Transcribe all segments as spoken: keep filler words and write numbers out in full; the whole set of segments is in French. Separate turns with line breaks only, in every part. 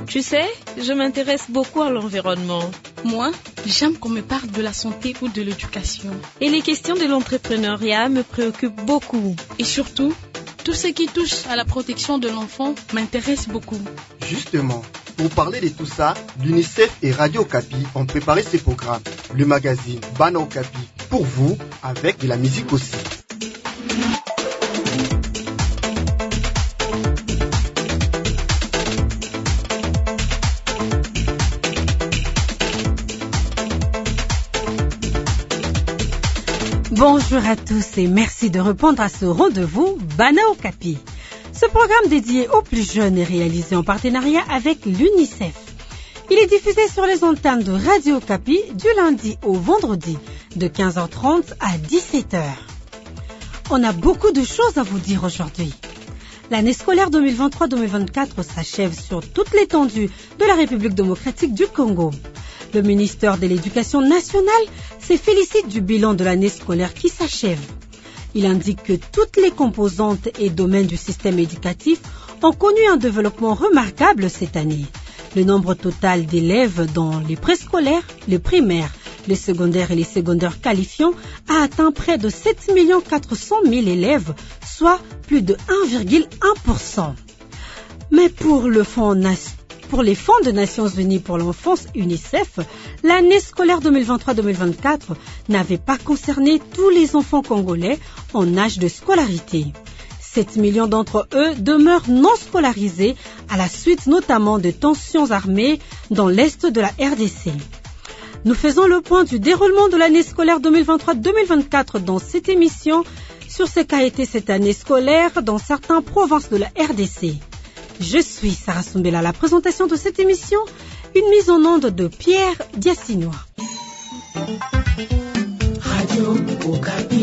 Tu sais, je m'intéresse beaucoup à l'environnement.
Moi, j'aime qu'on me parle de la santé ou de l'éducation.
Et les questions de l'entrepreneuriat me préoccupent beaucoup.
Et surtout, tout ce qui touche à la protection de l'enfant m'intéresse beaucoup.
Justement, pour parler de tout ça, l'UNICEF et Radio Okapi ont préparé ces programmes. Le magazine Bana Okapi, pour vous, avec de la musique aussi.
Bonjour à tous et merci de répondre à ce rendez-vous Bana Okapi. Ce programme dédié aux plus jeunes est réalisé en partenariat avec l'UNICEF. Il est diffusé sur les antennes de Radio Okapi du lundi au vendredi de quinze heures trente à dix-sept heures. On a beaucoup de choses à vous dire aujourd'hui. L'année scolaire deux mille vingt-trois deux mille vingt-quatre s'achève sur toute l'étendue de la République démocratique du Congo. Le ministère de l'Éducation nationale se félicite du bilan de l'année scolaire qui s'achève. Il indique que toutes les composantes et domaines du système éducatif ont connu un développement remarquable cette année. Le nombre total d'élèves dans les préscolaires, les primaires, les secondaires et les secondaires qualifiants a atteint près de sept millions quatre cent mille élèves, soit plus de un virgule un pour cent. Mais pour le Fonds national, Pour les fonds des Nations Unies pour l'enfance, UNICEF, l'année scolaire deux mille vingt-trois deux mille vingt-quatre n'avait pas concerné tous les enfants congolais en âge de scolarité. sept millions d'entre eux demeurent non scolarisés à la suite notamment de tensions armées dans l'est de la R D C. Nous faisons le point du déroulement de l'année scolaire deux mille vingt-trois deux mille vingt-quatre dans cette émission sur ce qu'a été cette année scolaire dans certaines provinces de la R D C. Je suis Sarah Soumbela à la présentation de cette émission, une mise en onde de Pierre Diassinois. Radio Okapi.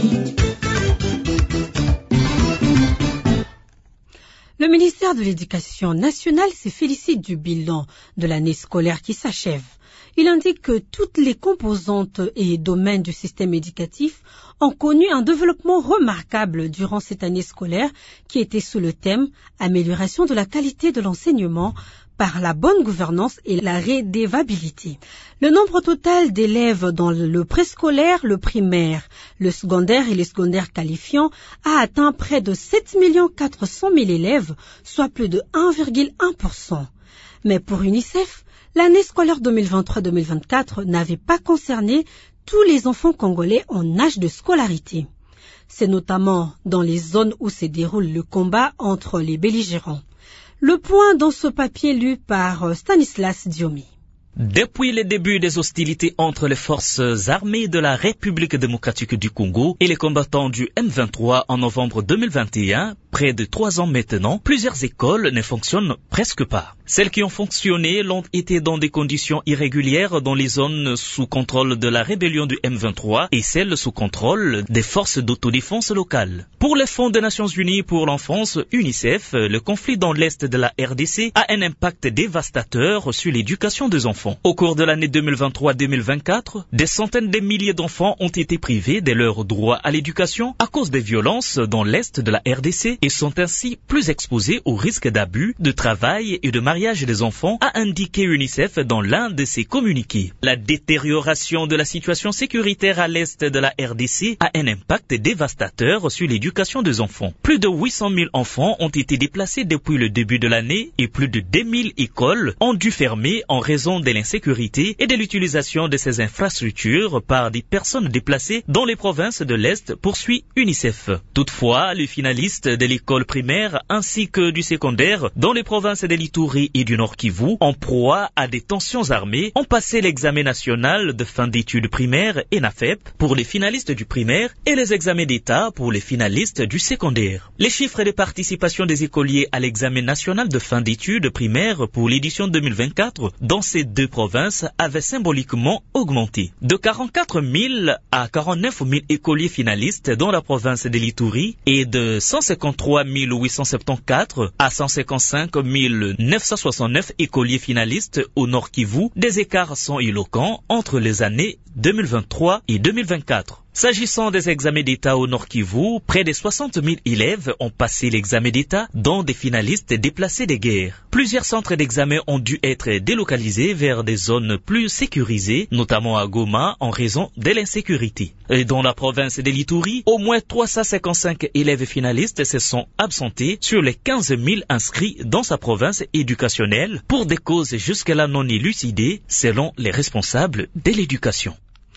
Le ministère de l'Éducation nationale se félicite du bilan de l'année scolaire qui s'achève. Il indique que toutes les composantes et domaines du système éducatif ont connu un développement remarquable durant cette année scolaire qui était sous le thème « Amélioration de la qualité de l'enseignement par la bonne gouvernance et la redevabilité ». Le nombre total d'élèves dans le préscolaire, le primaire, le secondaire et les secondaires qualifiants a atteint près de sept millions quatre cent mille élèves, soit plus de un virgule un pour cent. Mais pour UNICEF, l'année scolaire deux mille vingt-trois deux mille vingt-quatre n'avait pas concerné tous les enfants congolais en âge de scolarité. C'est notamment dans les zones où se déroule le combat entre les belligérants. Le point dans ce papier lu par Stanislas Diomi.
Depuis le début des hostilités entre les forces armées de la République démocratique du Congo et les combattants du M vingt-trois en novembre deux mille vingt et un, près de trois ans maintenant, plusieurs écoles ne fonctionnent presque pas. Celles qui ont fonctionné l'ont été dans des conditions irrégulières dans les zones sous contrôle de la rébellion du M vingt-trois et celles sous contrôle des forces d'autodéfense locales. Pour le Fonds des Nations Unies pour l'enfance, UNICEF, le conflit dans l'est de la R D C a un impact dévastateur sur l'éducation des enfants. Au cours de l'année deux mille vingt-trois deux mille vingt-quatre, des centaines de milliers d'enfants ont été privés de leur droit à l'éducation à cause des violences dans l'est de la R D C et sont ainsi plus exposés au risque d'abus, de travail et de mariage des enfants, a indiqué UNICEF dans l'un de ses communiqués. La détérioration de la situation sécuritaire à l'est de la R D C a un impact dévastateur sur l'éducation des enfants. Plus de huit cent mille enfants ont été déplacés depuis le début de l'année et plus de deux mille écoles ont dû fermer en raison de l'insécurité et de l'utilisation de ces infrastructures par des personnes déplacées dans les provinces de l'Est, poursuit UNICEF. Toutefois, les finalistes de l'école primaire ainsi que du secondaire dans les provinces de l'Ituri et du Nord Kivu, en proie à des tensions armées, ont passé l'examen national de fin d'études primaires E N A F E P pour les finalistes du primaire et les examens d'État pour les finalistes du secondaire. Les chiffres de participation des écoliers à l'examen national de fin d'études primaires pour l'édition deux mille vingt-quatre dans ces deux provinces avaient symboliquement augmenté. De quarante-quatre mille à quarante-neuf mille écoliers finalistes dans la province de l'Ituri et de cent cinquante-trois mille huit cent soixante-quatorze à cent cinquante-cinq mille neuf cent soixante-neuf écoliers finalistes au Nord Kivu, des écarts sont éloquents entre les années deux mille vingt-trois et deux mille vingt-quatre. S'agissant des examens d'État au Nord Kivu, près de soixante mille élèves ont passé l'examen d'État, dont des finalistes déplacés des guerres. Plusieurs centres d'examen ont dû être délocalisés vers des zones plus sécurisées, notamment à Goma, en raison de l'insécurité. Et dans la province de l'Ituri, au moins trois cent cinquante-cinq élèves finalistes se sont absentés sur les quinze mille inscrits dans sa province éducationnelle pour des causes jusque-là non élucidées, selon les responsables de l'éducation.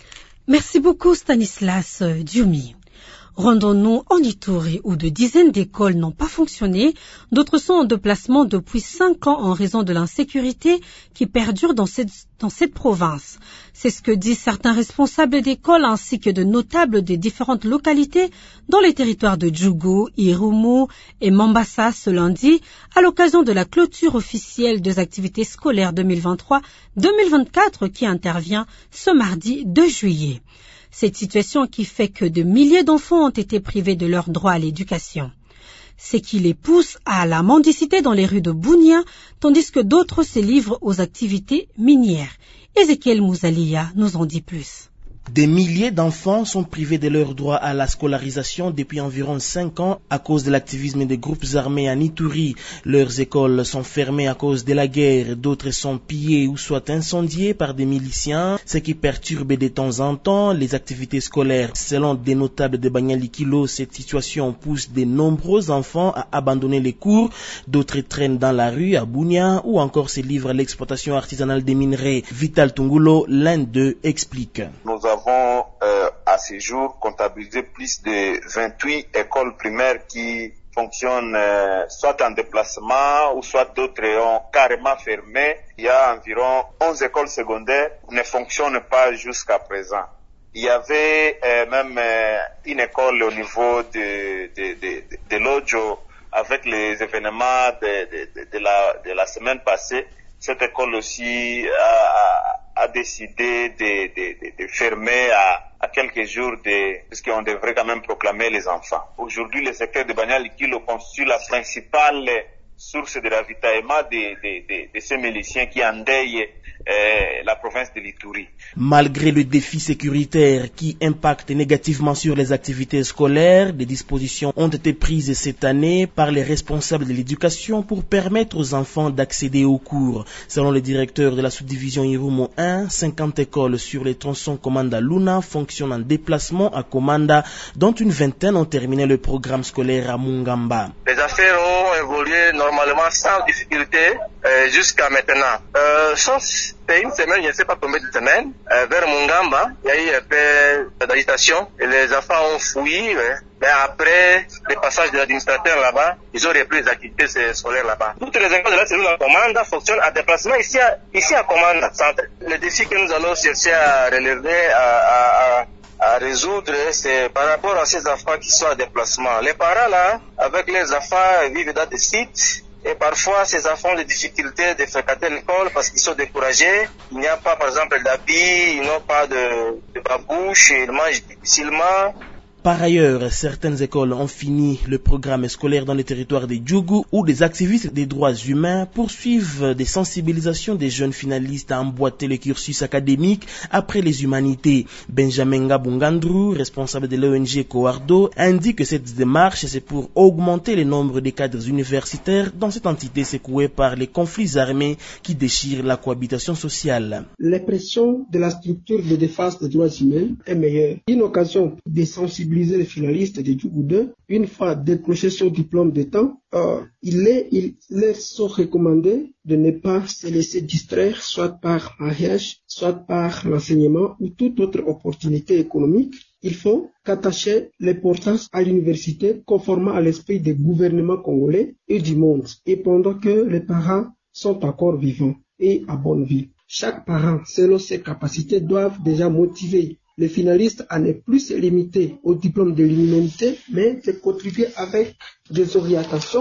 Merci beaucoup Stanislas Dioumi. Rendons-nous en Ituri où de dizaines d'écoles n'ont pas fonctionné, d'autres sont en déplacement depuis cinq ans en raison de l'insécurité qui perdure dans cette, dans cette province. C'est ce que disent certains responsables d'écoles ainsi que de notables des différentes localités dans les territoires de Djougou, Irumu et Mambasa ce lundi à l'occasion de la clôture officielle des activités scolaires deux mille vingt-trois deux mille vingt-quatre qui intervient ce mardi deux juillet. Cette situation qui fait que de milliers d'enfants ont été privés de leur droit à l'éducation. C'est qui les pousse à la mendicité dans les rues de Bunia, tandis que d'autres se livrent aux activités minières. Ézéchiel Mouzalia nous en dit plus.
Des milliers d'enfants sont privés de leur droit à la scolarisation depuis environ cinq ans à cause de l'activisme des groupes armés en Ituri. Leurs écoles sont fermées à cause de la guerre, d'autres sont pillées ou soit incendiées par des miliciens, ce qui perturbe de temps en temps les activités scolaires. Selon des notables de Banyalikilo, cette situation pousse de nombreux enfants à abandonner les cours, d'autres traînent dans la rue à Bunia ou encore se livrent à l'exploitation artisanale des minerais. Vital Tungulo, l'un d'eux, explique.
Nous avons euh, à ce jour comptabilisé plus de vingt-huit écoles primaires qui fonctionnent euh, soit en déplacement ou soit d'autres ont carrément fermé. Il y a environ onze écoles secondaires qui ne fonctionnent pas jusqu'à présent. Il y avait euh, même euh, une école au niveau de, de, de, de, de l'Ojo avec les événements de, de, de, de, la, de la semaine passée. Cette école aussi a, a décidé de, de, de, de fermer à, à quelques jours de, puisqu'on devrait quand même proclamer les enfants. Aujourd'hui, le secteur de Banyalikilo constitue la principale source de ravitaillement de, de, de, de ces miliciens qui endeuillent euh, la province de l'Ituri.
Malgré le défi sécuritaire qui impacte négativement sur les activités scolaires, des dispositions ont été prises cette année par les responsables de l'éducation pour permettre aux enfants d'accéder aux cours. Selon le directeur de la sous-division Irumu un, cinquante écoles sur les tronçons Komanda Luna fonctionnent en déplacement à Komanda, dont une vingtaine ont terminé le programme scolaire à Mungamba.
Les affaires ont évolué normalement sans difficulté euh, jusqu'à maintenant. Euh, sauf une semaine, je ne sais pas combien de semaines, euh, vers Mungamba, il y a eu un peu d'agitation et les enfants ont fui. Ouais. Mais après le passage de l'administrateur là-bas, ils ont repris les activités scolaires là-bas. Toutes les écoles de la cellule à Komanda fonctionnent à déplacement ici à, ici à Komanda centre. Le défi que nous allons chercher à relever, à, à, à résoudre, c'est par rapport à ces enfants qui sont à déplacement. Les parents là, avec les enfants, vivent dans des sites. Et parfois, ces enfants ont des difficultés de fréquenter l'école parce qu'ils sont découragés. Il n'y a pas, par exemple, d'habits, ils n'ont pas de, de babouche, ils mangent difficilement.
Par ailleurs, certaines écoles ont fini le programme scolaire dans les territoires de Djougou où des activistes des droits humains poursuivent des sensibilisations des jeunes finalistes à emboîter le cursus académique après les humanités. Benjamin Ngabungandrou, responsable de l'O N G Coardo, indique que cette démarche c'est pour augmenter le nombre de cadres universitaires dans cette entité secouée par les conflits armés qui déchirent la cohabitation sociale.
L'impression de la structure de défense des droits humains est meilleure. Une occasion de sensibiliser les finalistes de Djougou deux, une fois décroché son diplôme d'État, euh, il, est, il leur sont recommandé de ne pas se laisser distraire soit par mariage, soit par l'enseignement ou toute autre opportunité économique. Il faut qu'attacher l'importance à l'université conformément à l'esprit des gouvernements congolais et du monde, et pendant que les parents sont encore vivants et à bonne vie. Chaque parent, selon ses capacités, doivent déjà motiver les finalistes à ne plus se limiter au diplôme de l'humanité, mais de contribuer avec des orientations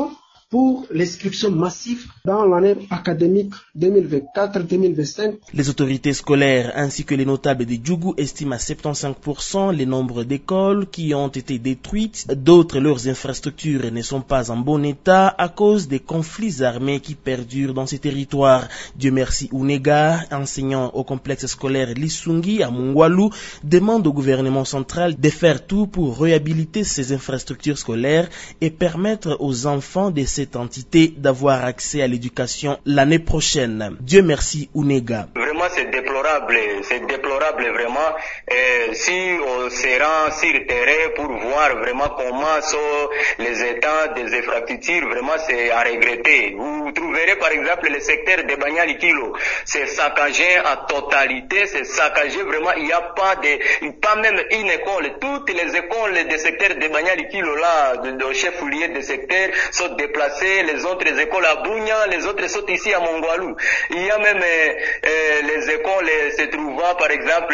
pour l'inscription massive dans l'année académique deux mille vingt-quatre deux mille vingt-cinq.
Les autorités scolaires ainsi que les notables de Djougou estiment à soixante-quinze pour cent le nombre d'écoles qui ont été détruites. D'autres, leurs infrastructures ne sont pas en bon état à cause des conflits armés qui perdurent dans ces territoires. Dieu merci, Unega, enseignant au complexe scolaire Lisungi à Mungwalu, demande au gouvernement central de faire tout pour réhabiliter ces infrastructures scolaires et permettre aux enfants de cette entité d'avoir accès à l'éducation l'année prochaine. Dieu merci, Unega.
Vraiment, c'est déplorable, c'est déplorable vraiment. Et si on se rend sur le terrain pour voir vraiment comment sont les états des infrastructures, vraiment c'est à regretter. Vous trouverez par exemple le secteur de Banyali-Kilo, c'est saccagé en totalité, c'est saccagé vraiment, il n'y a pas de, pas même une école, toutes les écoles des secteurs de Banyali-Kilo là, de, de chef-lieu de secteur sont déplacées, les autres écoles à Bounia, les autres sont ici à Mongwalou. Il y a même euh, euh, les écoles se trouvant par exemple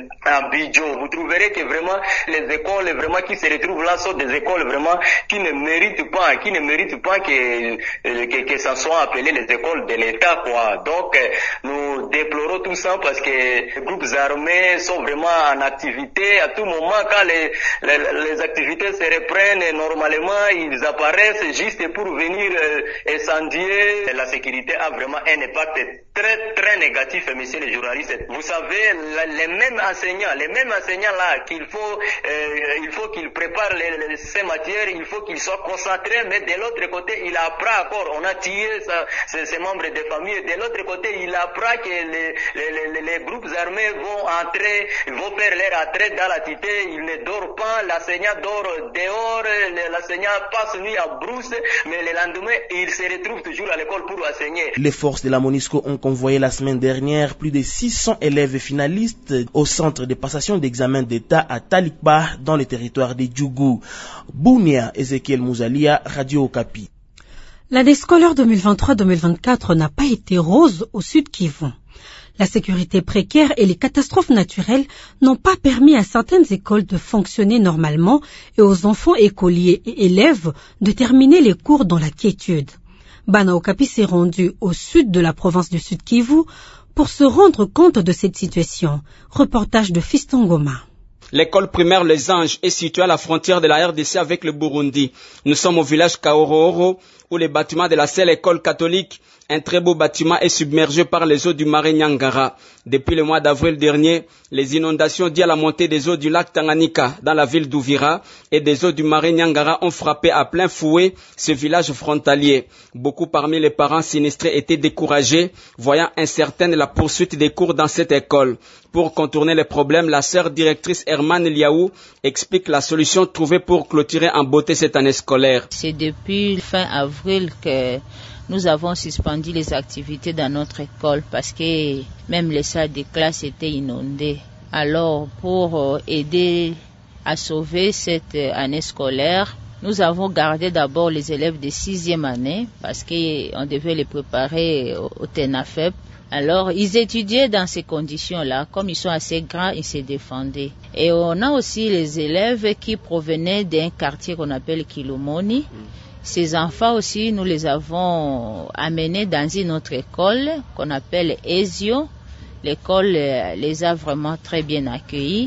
à Bidjo. Vous trouverez que vraiment les écoles vraiment qui se retrouvent là sont des écoles vraiment qui ne méritent pas, qui ne méritent pas que que, que ça soit appelé les écoles de l'État quoi. Donc nous déplorons tout ça parce que les groupes armés sont vraiment en activité à tout moment. Quand les les, les activités se reprennent normalement, ils apparaissent juste pour venir euh, incendier. La sécurité a vraiment un impact très très négatif, messieurs les journalistes. Vous savez, la, les mêmes enseignants, les mêmes enseignants là, qu'il faut, euh, il faut qu'ils préparent les, les, ces matières, il faut qu'ils soient concentrés, mais de l'autre côté, il apprend encore, on a tué sa, ses, ses membres de famille, de l'autre côté, il apprend que les, les, les, les groupes armés vont entrer, vont faire leur entrée dans la cité, ils ne dorment pas, l'enseignant dort dehors, l'enseignant passe nuit à brousse, mais le lendemain, il se retrouve toujours à l'école pour enseigner.
Les forces de la MONUSCO ont convoyé la semaine dernière plus de six cents élèves finalistes au centre de passation d'examen d'État à Talikba dans le territoire de Djougou. Bounia, Ezekiel Mouzalia, Radio Okapi.
L'année scolaire deux mille vingt-trois deux mille vingt-quatre n'a pas été rose au Sud Kivu. La sécurité précaire et les catastrophes naturelles n'ont pas permis à certaines écoles de fonctionner normalement et aux enfants écoliers et élèves de terminer les cours dans la quiétude. Bana Okapi s'est rendu au sud de la province du Sud Kivu pour se rendre compte de cette situation. Reportage de Fiston Goma.
L'école primaire Les Anges est située à la frontière de la R D C avec le Burundi. Nous sommes au village Kaorohoro où le bâtiment de la seule école catholique, un très beau bâtiment, est submergé par les eaux du marais Nyangara. Depuis le mois d'avril dernier, les inondations dues à la montée des eaux du lac Tanganyika dans la ville d'Ouvira et des eaux du marais Nyangara ont frappé à plein fouet ce village frontalier. Beaucoup parmi les parents sinistrés étaient découragés, voyant incertaine la poursuite des cours dans cette école. Pour contourner les problèmes, la sœur directrice Herman Liaou explique la solution trouvée pour clôturer en beauté cette année scolaire.
C'est depuis fin avril que nous avons suspendu les activités dans notre école parce que même les salles de classe étaient inondées. Alors, pour aider à sauver cette année scolaire, nous avons gardé d'abord les élèves de sixième année parce qu'on devait les préparer au TENAFEP. Alors, ils étudiaient dans ces conditions-là. Comme ils sont assez grands, ils se défendaient. Et on a aussi les élèves qui provenaient d'un quartier qu'on appelle Kilomoni. Ces enfants aussi, nous les avons amenés dans une autre école qu'on appelle Ezio. L'école les a vraiment très bien accueillis.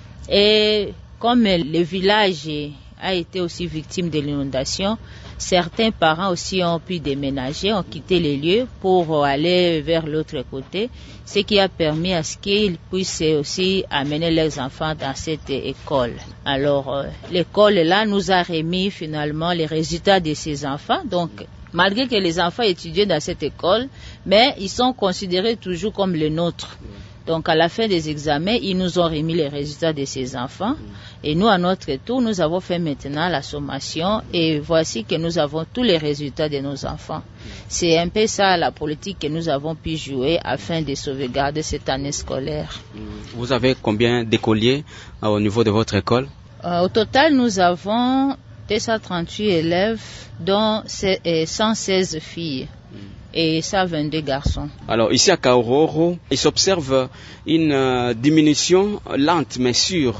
Et comme le village a été aussi victime de l'inondation, certains parents aussi ont pu déménager, ont quitté les lieux pour aller vers l'autre côté, ce qui a permis à ce qu'ils puissent aussi amener leurs enfants dans cette école. Alors, euh, l'école là nous a remis finalement les résultats de ces enfants. Donc, malgré que les enfants étudiaient dans cette école, mais ils sont considérés toujours comme les nôtres. Donc, à la fin des examens, ils nous ont remis les résultats de ces enfants. Et nous, à notre tour, nous avons fait maintenant la sommation et voici que nous avons tous les résultats de nos enfants. C'est un peu ça la politique que nous avons pu jouer afin de sauvegarder cette année scolaire.
Vous avez combien d'écoliers euh, au niveau de votre école?
euh, Au total, nous avons deux cent trente-huit élèves, dont cent seize filles. Et cent vingt-deux garçons.
Alors ici à Kaorohoro, il s'observe une euh, diminution lente mais sûre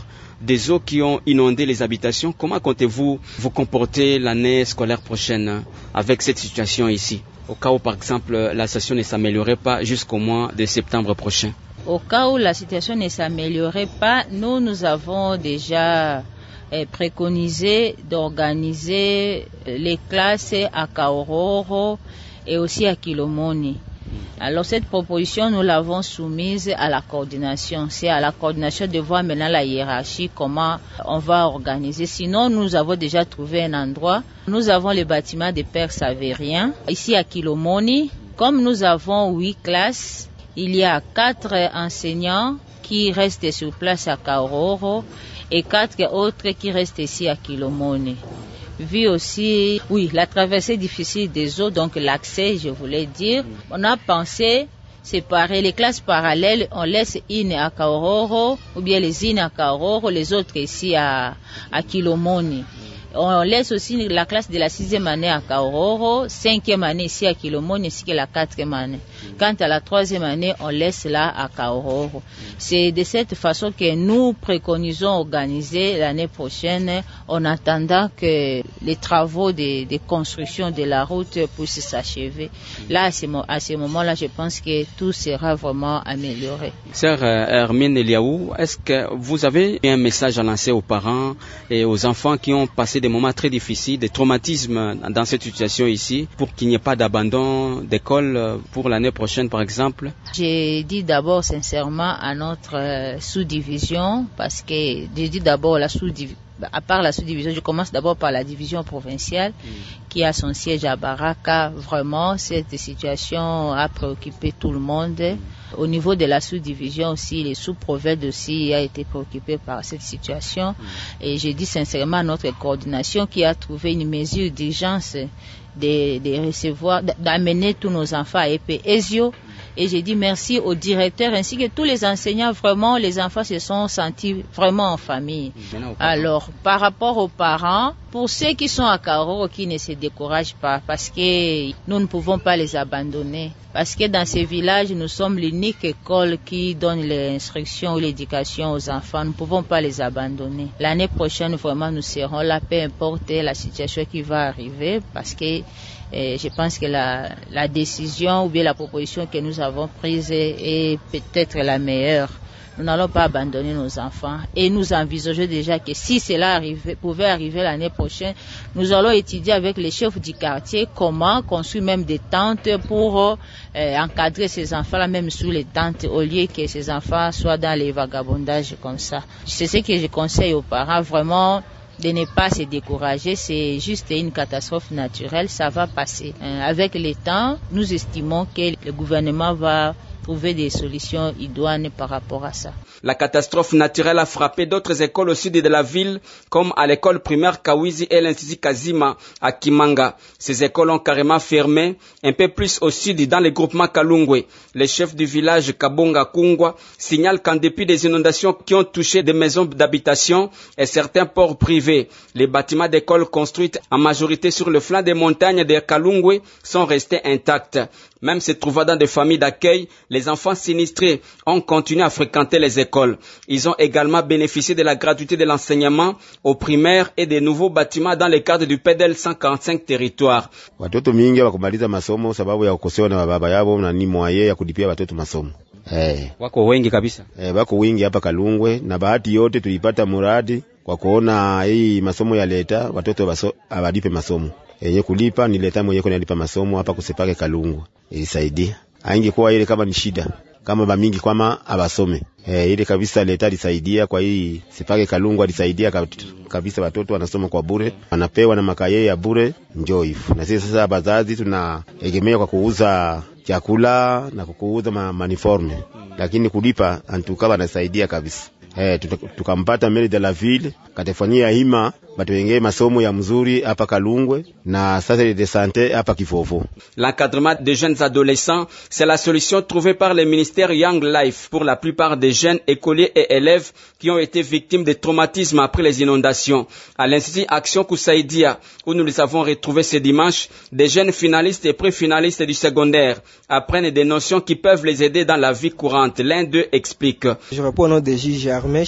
des eaux qui ont inondé les habitations. Comment comptez-vous vous comporter l'année scolaire prochaine avec cette situation ici, au cas où par exemple la situation ne s'améliorerait pas jusqu'au mois de septembre prochain?
Au cas où la situation ne s'améliorerait pas, nous, nous avons déjà eh, préconisé d'organiser les classes à Kaororo et aussi à Kilomoni. Alors cette proposition, nous l'avons soumise à la coordination. C'est à la coordination de voir maintenant la hiérarchie, comment on va organiser. Sinon, nous avons déjà trouvé un endroit. Nous avons le bâtiment des Pères Savériens, ici à Kilomoni. Comme nous avons huit classes, il y a quatre enseignants qui restent sur place à Kaororo et quatre autres qui restent ici à Kilomoni. Vu aussi, oui, la traversée difficile des eaux, donc l'accès, je voulais dire, on a pensé séparer les classes parallèles, on laisse une à Kaororo, ou bien les une à Kaororo, les autres ici à, à Kilomoni. On laisse aussi la classe de la sixième année à Kaororo, cinquième année ici à Kilomoni, ainsi que la quatrième année. Quant à la troisième année, on laisse là à Kaororo. C'est de cette façon que nous préconisons organiser l'année prochaine, en attendant que les travaux de, de construction de la route puissent s'achever. Là, à ce, à ce moment-là, je pense que tout sera vraiment amélioré.
Sœur Hermine Eliaou, est-ce que vous avez un message à lancer aux parents et aux enfants qui ont passé des moments très difficiles, des traumatismes dans cette situation ici, pour qu'il n'y ait pas d'abandon d'école pour l'année prochaine, par exemple?
J'ai dit d'abord sincèrement à notre sous-division, parce que j'ai dit d'abord la sous-division, à part la sous-division, je commence d'abord par la division provinciale mmh. qui a son siège à Baraka. Vraiment, cette situation a préoccupé tout le monde. Mmh. Au niveau de la sous-division aussi, les sous-provinces aussi a été préoccupé par cette situation. Mmh. Et je dis sincèrement à notre coordination qui a trouvé une mesure d'urgence de, de recevoir, d'amener tous nos enfants à E P Ezio. Et j'ai dit merci au directeur ainsi que tous les enseignants. Vraiment, les enfants se sont sentis vraiment en famille. Alors, par rapport aux parents, pour ceux qui sont à Kaororo, qui ne se découragent pas, parce que nous ne pouvons pas les abandonner. Parce que dans ces villages, nous sommes l'unique école qui donne l'instruction ou l'éducation aux enfants. Nous ne pouvons pas les abandonner. L'année prochaine, vraiment, nous serons là, peu importe la situation qui va arriver, parce que Et je pense que la, la décision ou bien la proposition que nous avons prise est, est peut-être la meilleure. Nous n'allons pas abandonner nos enfants et nous envisageons déjà que si cela arrivait, pouvait arriver l'année prochaine, nous allons étudier avec les chefs du quartier comment construire même des tentes pour euh, encadrer ces enfants-là même sous les tentes au lieu que ces enfants soient dans les vagabondages comme ça. C'est ce que je conseille aux parents vraiment, de ne pas se décourager, c'est juste une catastrophe naturelle, ça va passer. Avec le temps, nous estimons que le gouvernement va trouver des solutions idoines par rapport à ça.
La catastrophe naturelle a frappé d'autres écoles au sud de la ville, comme à l'école primaire Kawizi et l'Institut Kazima à Kimanga. Ces écoles ont carrément fermé, un peu plus au sud dans le groupement Kalungwe. Les chefs du village Kabonga Kungwa signalent qu'en dépit des inondations qui ont touché des maisons d'habitation et certains ports privés, les bâtiments d'écoles construites en majorité sur le flanc des montagnes de Kalungwe sont restés intacts. Même se trouvant dans des familles d'accueil, les enfants sinistrés ont continué à fréquenter les écoles. Ils ont également bénéficié de la gratuité de l'enseignement aux primaires et des nouveaux bâtiments dans le cadre du P D L cent quarante-cinq territoires.
Watoto mingi wakumaliza masomo sababu ya kukosewa na baba yao na ni mwaye ya kulipia watoto masomo. Eh,
wako wengi kabisa.
Eh, wako wengi hapa Kalungwe na bahati yote tulipata muradi kwa kuona hii masomo ya leta watoto baso abadipe masomo. Yenye kulipa ni leta mwenye kunalipa masomo hapa kusepake Kalungwe. Ilisaidia. Haingekuwa ile kama ni shida. Kama bamingi kwama abasome. Eh, ile kabisa leta lisaidia kwa hii sepake Kalungwe alisaidia kabisa watoto wanasoma kwa bure, wanapewa na makaye ya bure njoo hivyo. Na sisi sasa bazazi tunaegemea kwa kuuza chakula na kuuza ma maniforme. Lakini kulipa antuka wanasaidia kabisa. Eh, tukampata mairie de la ville katafanyia hima batu wengine masomo ya mzuri hapa Kalungwe na sasa de santé hapa Kifofo.
L'encadrement des jeunes adolescents, c'est la solution trouvée par le ministère Young Life pour la plupart des jeunes écoliers et élèves qui ont été victimes de traumatismes après les inondations. À l'Institut Action Koussaïdia, où nous les avons retrouvés ce dimanche, des jeunes finalistes et pré-finalistes du secondaire apprennent des notions qui peuvent les aider dans la vie courante. L'un d'eux explique.
Je réponds au nom de J G Armèche.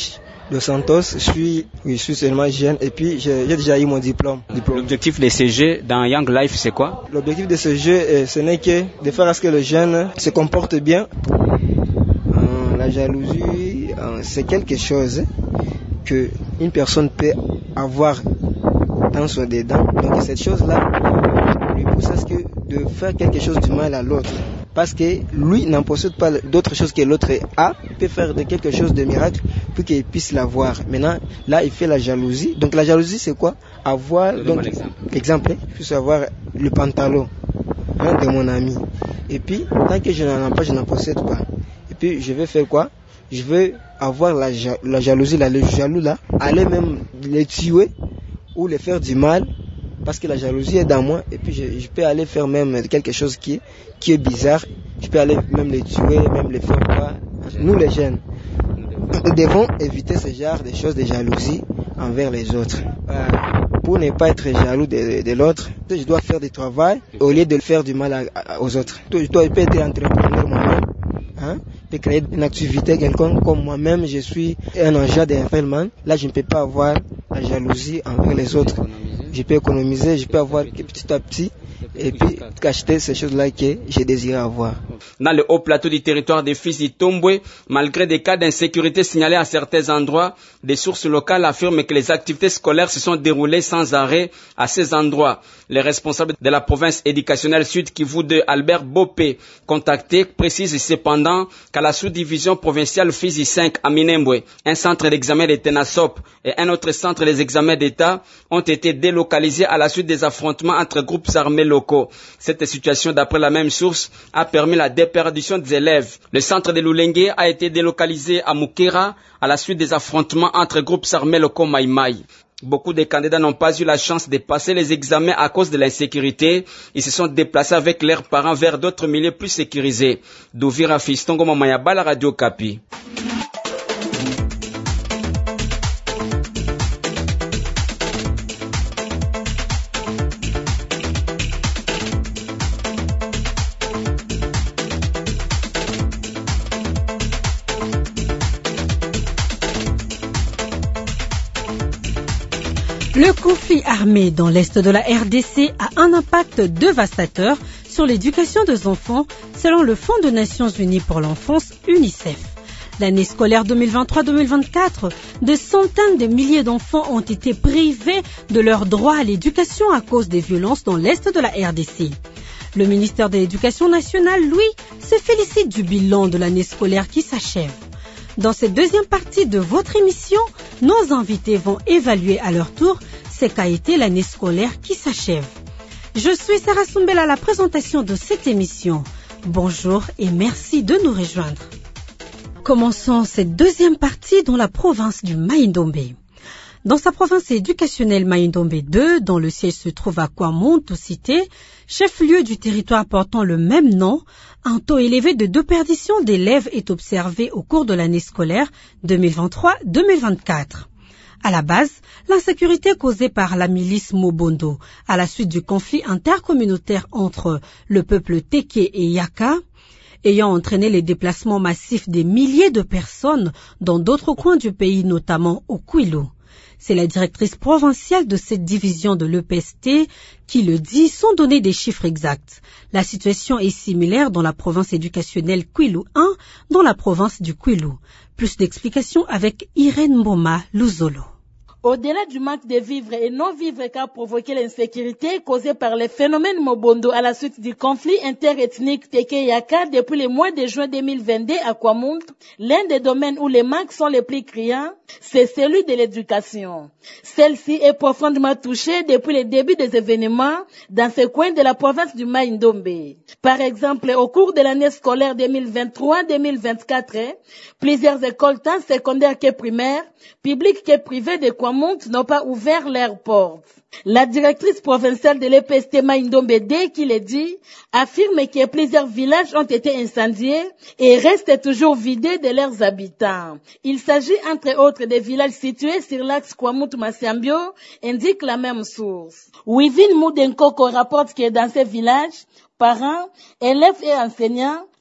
de Santos. Je suis, oui, je suis seulement jeune et puis j'ai, j'ai déjà eu mon diplôme. diplôme.
L'objectif de ce jeu dans Young Life, c'est quoi?
L'objectif de ce jeu, ce n'est que de faire à ce que le jeune se comporte bien. Euh, la jalousie, euh, c'est quelque chose que une personne peut avoir dans son dedans. Donc cette chose-là lui pousse à ce que de faire quelque chose du mal à l'autre. Parce que lui n'en possède pas d'autre chose que l'autre a, il peut faire de quelque chose de miracle pour qu'il puisse l'avoir. Maintenant, là, il fait la jalousie. Donc la jalousie, c'est quoi? Avoir, donc, exemple, il puisse avoir le pantalon hein, de mon ami. Et puis, tant que je n'en ai pas, je n'en possède pas. Et puis, je vais faire quoi? Je vais avoir la, la jalousie, là, le jaloux là, aller même les tuer ou les faire du mal. Parce que la jalousie est dans moi et puis je, je peux aller faire même quelque chose qui est, qui est bizarre. Je peux aller même les tuer, même les faire quoi. Nous les jeunes, nous devons éviter ce genre de choses de jalousie envers les autres. Euh, pour ne pas être jaloux de, de l'autre, je dois faire du travail au lieu de faire du mal à, à, aux autres. Je dois peut être entrepreneur moi-même, hein, je peux créer une activité quelconque comme moi-même. Je suis un agent d'influence. Là, je ne peux pas avoir la jalousie envers les autres. Je peux économiser, je peux avoir petit à petit et puis acheter ces choses-là que j'ai désiré avoir.
Dans le haut plateau du territoire des fils d'Itombwe, malgré des cas d'insécurité signalés à certains endroits, des sources locales affirment que les activités scolaires se sont déroulées sans arrêt à ces endroits. Les responsables de la province éducationnelle Sud Kivu de Albert Bopé, contacté, précisent cependant qu'à la sous-division provinciale Fizi cinq à Minembwe, un centre d'examen de Tenasop et un autre centre des examens d'État ont été délocalisés à la suite des affrontements entre groupes armés locaux. Cette situation, d'après la même source, a permis la déperdition des élèves. Le centre de Lulengue a été délocalisé à Mukera à la suite des affrontements entre groupes armés locaux Maïmaï. Beaucoup de candidats n'ont pas eu la chance de passer les examens à cause de l'insécurité. Ils se sont déplacés avec leurs parents vers d'autres milieux plus sécurisés. Douvira Fistongo Mamayaba, la Radio Kapi.
Le conflit armé dans l'est de la R D C a un impact dévastateur sur l'éducation des enfants, selon le Fonds des Nations Unies pour l'enfance, UNICEF. L'année scolaire deux mille vingt-trois deux mille vingt-quatre, des centaines de milliers d'enfants ont été privés de leur droit à l'éducation à cause des violences dans l'est de la R D C. Le ministère de l'Éducation nationale, lui, se félicite du bilan de l'année scolaire qui s'achève. Dans cette deuxième partie de votre émission, nos invités vont évaluer à leur tour ce qu'a été l'année scolaire qui s'achève. Je suis Sarah Soumbel à la présentation de cette émission. Bonjour et merci de nous rejoindre. Commençons cette deuxième partie dans la province du Mai-Ndombe. Dans sa province éducationnelle Mai-Ndombe deux, dont le siège se trouve à Kwamuntu Cité, chef-lieu du territoire portant le même nom, un taux élevé de déperdition d'élèves est observé au cours de l'année scolaire deux mille vingt-trois deux mille vingt-quatre. À la base, l'insécurité causée par la milice Mobondo à la suite du conflit intercommunautaire entre le peuple Teke et Yaka, ayant entraîné les déplacements massifs des milliers de personnes dans d'autres coins du pays, notamment au Kwilu. C'est la directrice provinciale de cette division de l'E P S T qui le dit sans donner des chiffres exacts. La situation est similaire dans la province éducationnelle Kwilu un, dans la province du Kwilu. Plus d'explications avec Irène Mboma Luzolo.
Au-delà du manque de vivres et non-vivres qu'a provoqué l'insécurité causée par les phénomènes Mobondo à la suite du conflit interethnique Teke-Yaka depuis le mois de juin deux mille vingt-deux à Kwamuntu, l'un des domaines où les manques sont les plus criants, c'est celui de l'éducation. Celle-ci est profondément touchée depuis le début des événements dans ce coin de la province du Mai-Ndombe. Par exemple, au cours de l'année scolaire deux mille vingt-trois deux mille vingt-quatre, plusieurs écoles tant secondaires que primaires, publiques que privées de Kwamuntu n'ont pas ouvert leurs portes. La directrice provinciale de l'E P S T Mai-Ndombe deux, qui le dit, affirme que plusieurs villages ont été incendiés et restent toujours vidés de leurs habitants. Il s'agit entre autres des villages situés sur l'axe Kwamuntu-Masambio, indique la même source. Wivin Moudenkoko rapporte que dans ces villages, parents, élèves et enseignants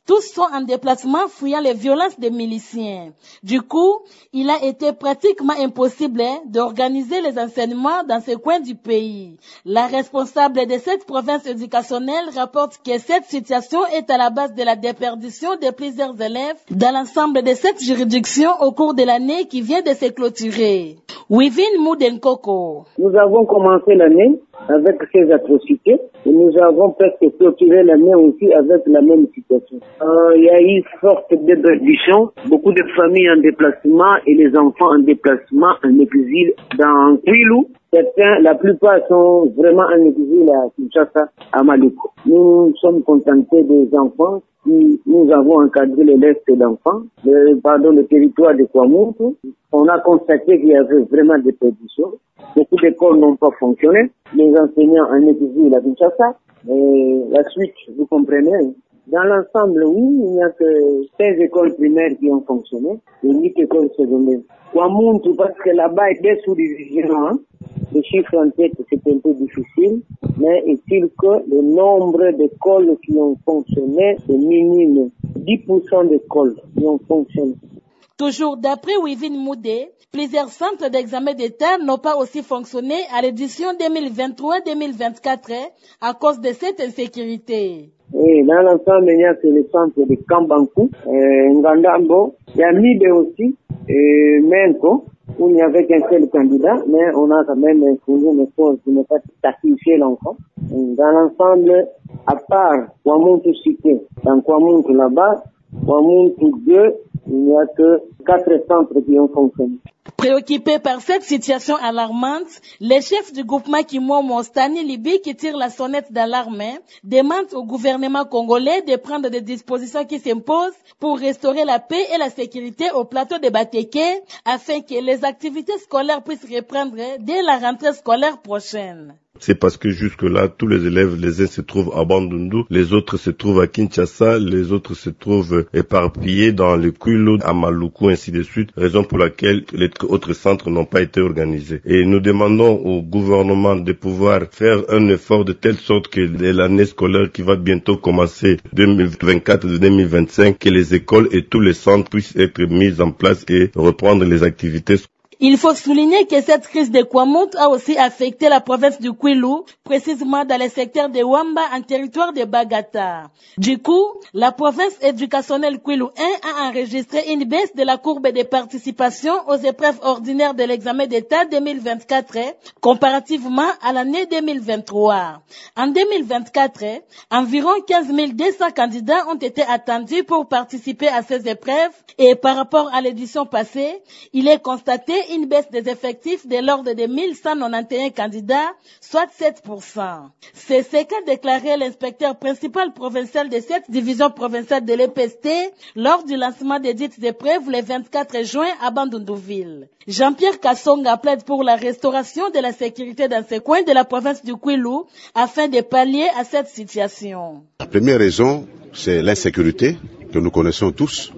Tous sont en déplacement fuyant les violences des miliciens. Du coup, il a été pratiquement impossible d'organiser les enseignements dans ces coins du pays. La responsable de cette province éducationnelle rapporte que cette situation est à la base de la déperdition de plusieurs élèves dans l'ensemble de cette juridiction au cours de l'année qui vient de se clôturer. Wivin Moudenkoko.
Nous avons commencé l'année avec ces atrocités et nous avons presque clôturé l'année aussi avec la même situation. Euh, il y a eu sorte de déperdition, beaucoup de familles en déplacement et les enfants en déplacement en exil dans Kwilu. Certains, la plupart sont vraiment en exil à Kinshasa, à Maluku. Nous sommes contentés des enfants. Si nous avons encadré les restes d'enfants, le, pardon, le territoire de Kwamuntu. On a constaté qu'il y avait vraiment des perditions. Beaucoup d'écoles n'ont pas fonctionné. Les enseignants en exil à Kinshasa. Et la suite, vous comprenez. Dans l'ensemble, oui, il n'y a que seize écoles primaires qui ont fonctionné et huit écoles secondaires. Kwamuntu, parce que là-bas, il y a des sous-divisions, hein. Les chiffres en tête, c'est un peu difficile, mais est-il que le nombre d'écoles qui ont fonctionné est minime. dix pour cent d'écoles qui ont fonctionné.
Toujours d'après Wivin Moudé, plusieurs centres d'examen d'État n'ont pas aussi fonctionné à l'édition deux mille vingt-trois deux mille vingt-quatre à cause de cette insécurité.
Et dans l'ensemble, il y a que le centre de Kambankou, euh, Ngandambo, il y a Mide aussi, et Menko, où il n'y avait qu'un seul candidat, mais on a quand même fourni une force qui n'est pas sacrifier l'enfant. Dans l'ensemble, à part Kwamuntu Cité, dans Kwamuntu là-bas, Kwamuntu deux, il n'y a que quatre centres qui ont fonctionné.
Préoccupés par cette situation alarmante, les chefs du groupement Kimomo Stani Libi qui tire la sonnette d'alarme demandent au gouvernement congolais de prendre des dispositions qui s'imposent pour restaurer la paix et la sécurité au plateau de Bateke afin que les activités scolaires puissent reprendre dès la rentrée scolaire prochaine.
C'est parce que jusque-là, tous les élèves, les uns se trouvent à Bandundu, les autres se trouvent à Kinshasa, les autres se trouvent éparpillés dans le Kwilu, à Maluku, ainsi de suite, raison pour laquelle les autres centres n'ont pas été organisés. Et nous demandons au gouvernement de pouvoir faire un effort de telle sorte que l'année scolaire qui va bientôt commencer deux mille vingt-quatre deux mille vingt-cinq, que les écoles et tous les centres puissent être mis en place et reprendre les activités.
Il faut souligner que cette crise de Kwamuntu a aussi affecté la province du Kwilu, précisément dans le secteur de Wamba en territoire de Bagata. Du coup, la province éducationnelle Kwilu un a enregistré une baisse de la courbe de participation aux épreuves ordinaires de l'examen d'État deux mille vingt-quatre comparativement à l'année deux mille vingt-trois. En deux mille vingt-quatre, environ quinze mille deux cents candidats ont été attendus pour participer à ces épreuves et par rapport à l'édition passée, il est constaté une baisse des effectifs de l'ordre de mille cent quatre-vingt-onze candidats, soit sept pour cent. C'est ce qu'a déclaré l'inspecteur principal provincial de cette division provinciale de l'E P S T lors du lancement des dites épreuves le vingt-quatre juin à Bandundouville. Jean-Pierre Kassonga plaide pour la restauration de la sécurité dans ces coins de la province du Kwilu afin de pallier à cette situation.
La première raison, c'est l'insécurité que nous connaissons tous,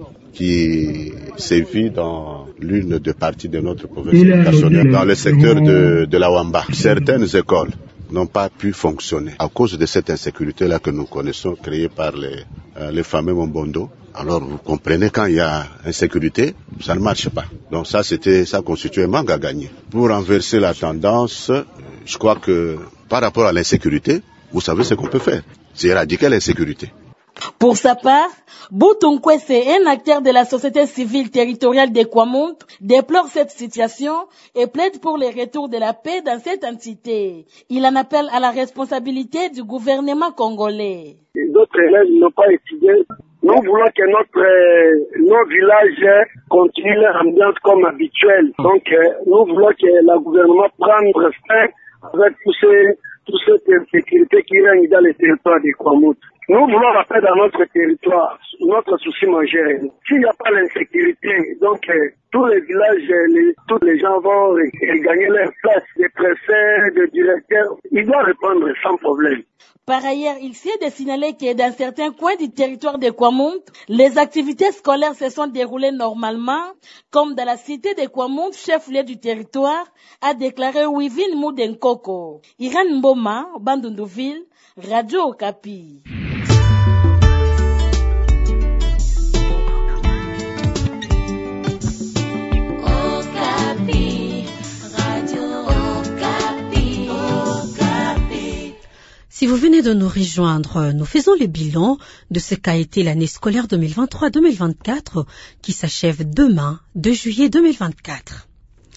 qui sévit dans l'une des parties de notre province éducationnelle, dans le secteur de, de la Wamba. Certaines écoles n'ont pas pu fonctionner à cause de cette insécurité-là que nous connaissons, créée par les, euh, les fameux Mombondo. Alors vous comprenez, quand il y a insécurité, ça ne marche pas. Donc ça, c'était, ça constitue un manque à gagner. Pour renverser la tendance, je crois que par rapport à l'insécurité, vous savez ce qu'on peut faire, c'est éradiquer l'insécurité.
Pour sa part, Boutoun Kwese, un acteur de la société civile territoriale de Kwamuntu, déplore cette situation et plaide pour le retour de la paix dans cette entité. Il en appelle à la responsabilité du gouvernement congolais.
D'autres élèves n'ont pas étudié. Nous voulons que notre, euh, nos villages continuent leur ambiance comme habituel. Donc, euh, nous voulons que le gouvernement prenne fin avec tous ces, toute cette insécurité qui règne dans les territoires de Kwamuntu. Nous voulons la paix dans notre territoire, notre souci majeur. S'il n'y a pas l'insécurité, donc euh, tous les villages, les, tous les gens vont euh, gagner leur place, les préfets, les directeurs, ils doivent répondre sans problème.
Par ailleurs, il s'est de signaler que dans certains coins du territoire de Kwamuntu, les activités scolaires se sont déroulées normalement, comme dans la cité de Kwamuntu, chef-lieu du territoire, a déclaré Wivin Moudenkoko. Irène Mboma, Bandundouville, Radio Okapi.
Si vous venez de nous rejoindre, nous faisons le bilan de ce qu'a été l'année scolaire deux mille vingt-trois deux mille vingt-quatre qui s'achève demain, deux juillet deux mille vingt-quatre.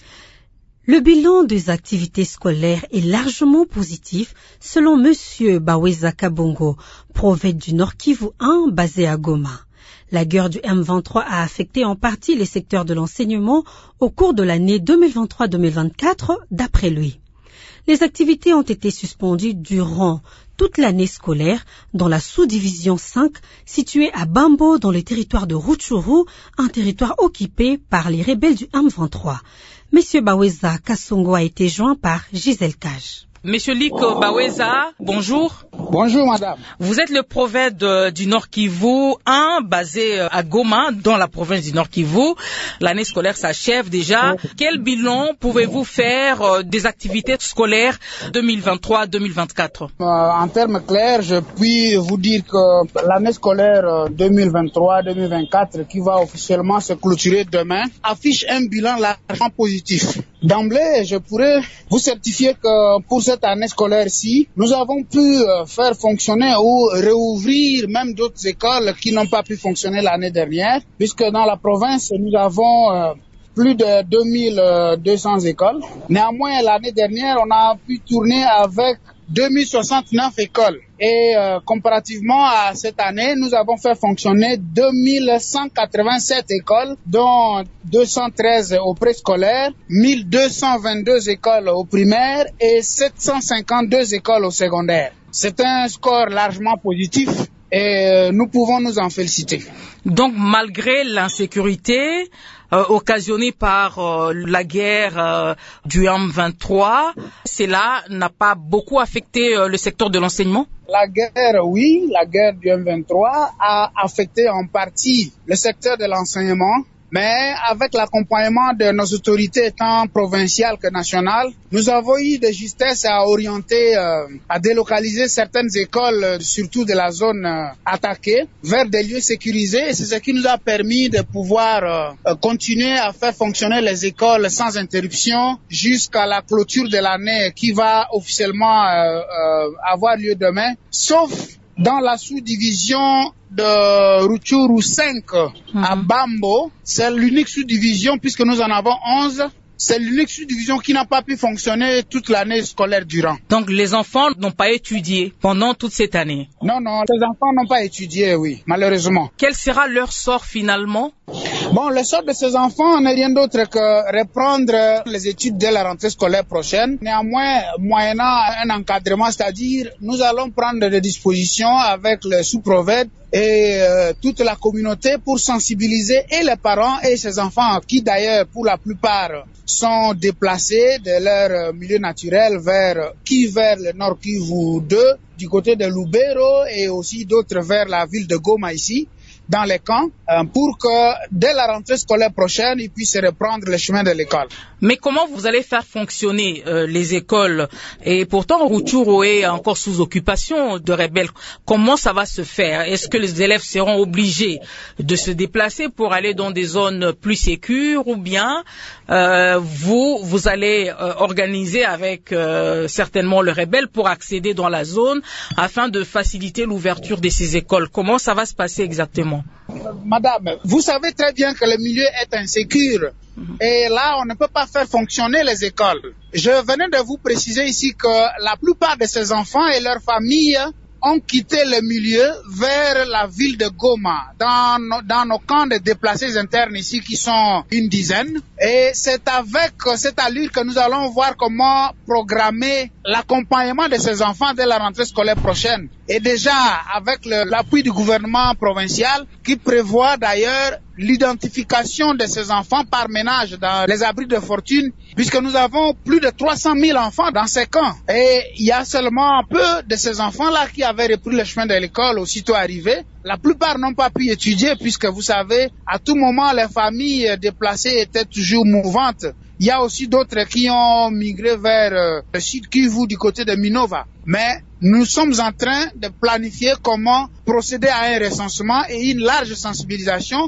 Le bilan des activités scolaires est largement positif selon Monsieur Baweza Kabongo, prophète du Nord Kivu un basé à Goma. La guerre du M vingt-trois a affecté en partie les secteurs de l'enseignement au cours de l'année deux mille vingt-trois deux mille vingt-quatre, d'après lui. Les activités ont été suspendues durant toute l'année scolaire dans la sous-division cinq située à Bambo dans le territoire de Rutshuru, un territoire occupé par les rebelles du M vingt-trois. Monsieur Baweza Kasongo a été joint par Gisèle Cage.
Monsieur Liko Baweza, bonjour.
Bonjour madame.
Vous êtes le prophète de, du Nord Kivu un, basé à Goma, dans la province du Nord Kivu. L'année scolaire s'achève déjà. Oui. Quel bilan pouvez-vous faire euh, des activités scolaires deux mille vingt-trois deux mille vingt-quatre?
euh, En termes clairs, je puis vous dire que l'année scolaire deux mille vingt-trois deux mille vingt-quatre, qui va officiellement se clôturer demain, affiche un bilan largement positif. D'emblée, je pourrais vous certifier que pour cette année scolaire-ci, nous avons pu euh, faire fonctionner ou réouvrir même d'autres écoles qui n'ont pas pu fonctionner l'année dernière, puisque dans la province, nous avons euh, plus de deux mille deux cents écoles. Néanmoins, l'année dernière, on a pu tourner avec deux mille soixante-neuf écoles. Et euh, comparativement à cette année, nous avons fait fonctionner deux mille cent quatre-vingt-sept écoles, dont deux cent treize au préscolaire, mille deux cent vingt-deux écoles au primaire et sept cent cinquante-deux écoles au secondaire. C'est un score largement positif et euh, nous pouvons nous en féliciter.
Donc, malgré l'insécurité euh, occasionnée par euh, la guerre euh, du M vingt-trois, cela n'a pas beaucoup affecté euh, le secteur de l'enseignement?
La guerre, oui, la guerre du M vingt-trois a affecté en partie le secteur de l'enseignement, mais avec l'accompagnement de nos autorités tant provinciales que nationales, nous avons eu de justesse à orienter, euh, à délocaliser certaines écoles, surtout de la zone euh, attaquée, vers des lieux sécurisés. Et c'est ce qui nous a permis de pouvoir euh, continuer à faire fonctionner les écoles sans interruption jusqu'à la clôture de l'année qui va officiellement euh, euh, avoir lieu demain, sauf dans la sous-division de Rutshuru cinq mmh. à Bambo. C'est l'unique sous-division, puisque nous en avons onze. C'est l'unique sous-division qui n'a pas pu fonctionner toute l'année scolaire durant.
Donc les enfants n'ont pas étudié pendant toute cette année?
Non, non, les enfants n'ont pas étudié, oui, malheureusement.
Quel sera leur sort finalement?
Bon, le sort de ces enfants n'est rien d'autre que reprendre les études dès la rentrée scolaire prochaine. Néanmoins, moyennant un encadrement, c'est-à-dire nous allons prendre des dispositions avec le sous-prophète et euh, toute la communauté pour sensibiliser et les parents et ces enfants qui d'ailleurs pour la plupart sont déplacés de leur milieu naturel vers qui vers le Nord Kivu deux, du côté de Lubero et aussi d'autres vers la ville de Goma ici, dans les camps, euh, pour que dès la rentrée scolaire prochaine, ils puissent reprendre le chemin de l'école.
Mais comment vous allez faire fonctionner euh, les écoles? Et pourtant, Rutshuru est encore sous occupation de rebelles. Comment ça va se faire? Est-ce que les élèves seront obligés de se déplacer pour aller dans des zones plus sécures ou bien euh, vous, vous allez euh, organiser avec euh, certainement le rebelle pour accéder dans la zone afin de faciliter l'ouverture de ces écoles? Comment ça va se passer exactement?
Madame, vous savez très bien que le milieu est insécure et là on ne peut pas faire fonctionner les écoles. Je venais de vous préciser ici que la plupart de ces enfants et leurs familles ont quitté le milieu vers la ville de Goma, dans nos, dans nos camps de déplacés internes ici qui sont une dizaine. Et c'est avec cette allure que nous allons voir comment programmer l'accompagnement de ces enfants dès la rentrée scolaire prochaine. Et déjà avec l'appui du gouvernement provincial qui prévoit d'ailleurs l'identification de ces enfants par ménage dans les abris de fortune, puisque nous avons plus de trois cent mille enfants dans ces camps. Et il y a seulement peu de ces enfants-là qui avaient repris le chemin de l'école aussitôt arrivés. La plupart n'ont pas pu étudier, puisque vous savez, à tout moment, les familles déplacées étaient toujours mouvantes. Il y a aussi d'autres qui ont migré vers euh, le sud Kivu du côté de Minova. Mais nous sommes en train de planifier comment procéder à un recensement et une large sensibilisation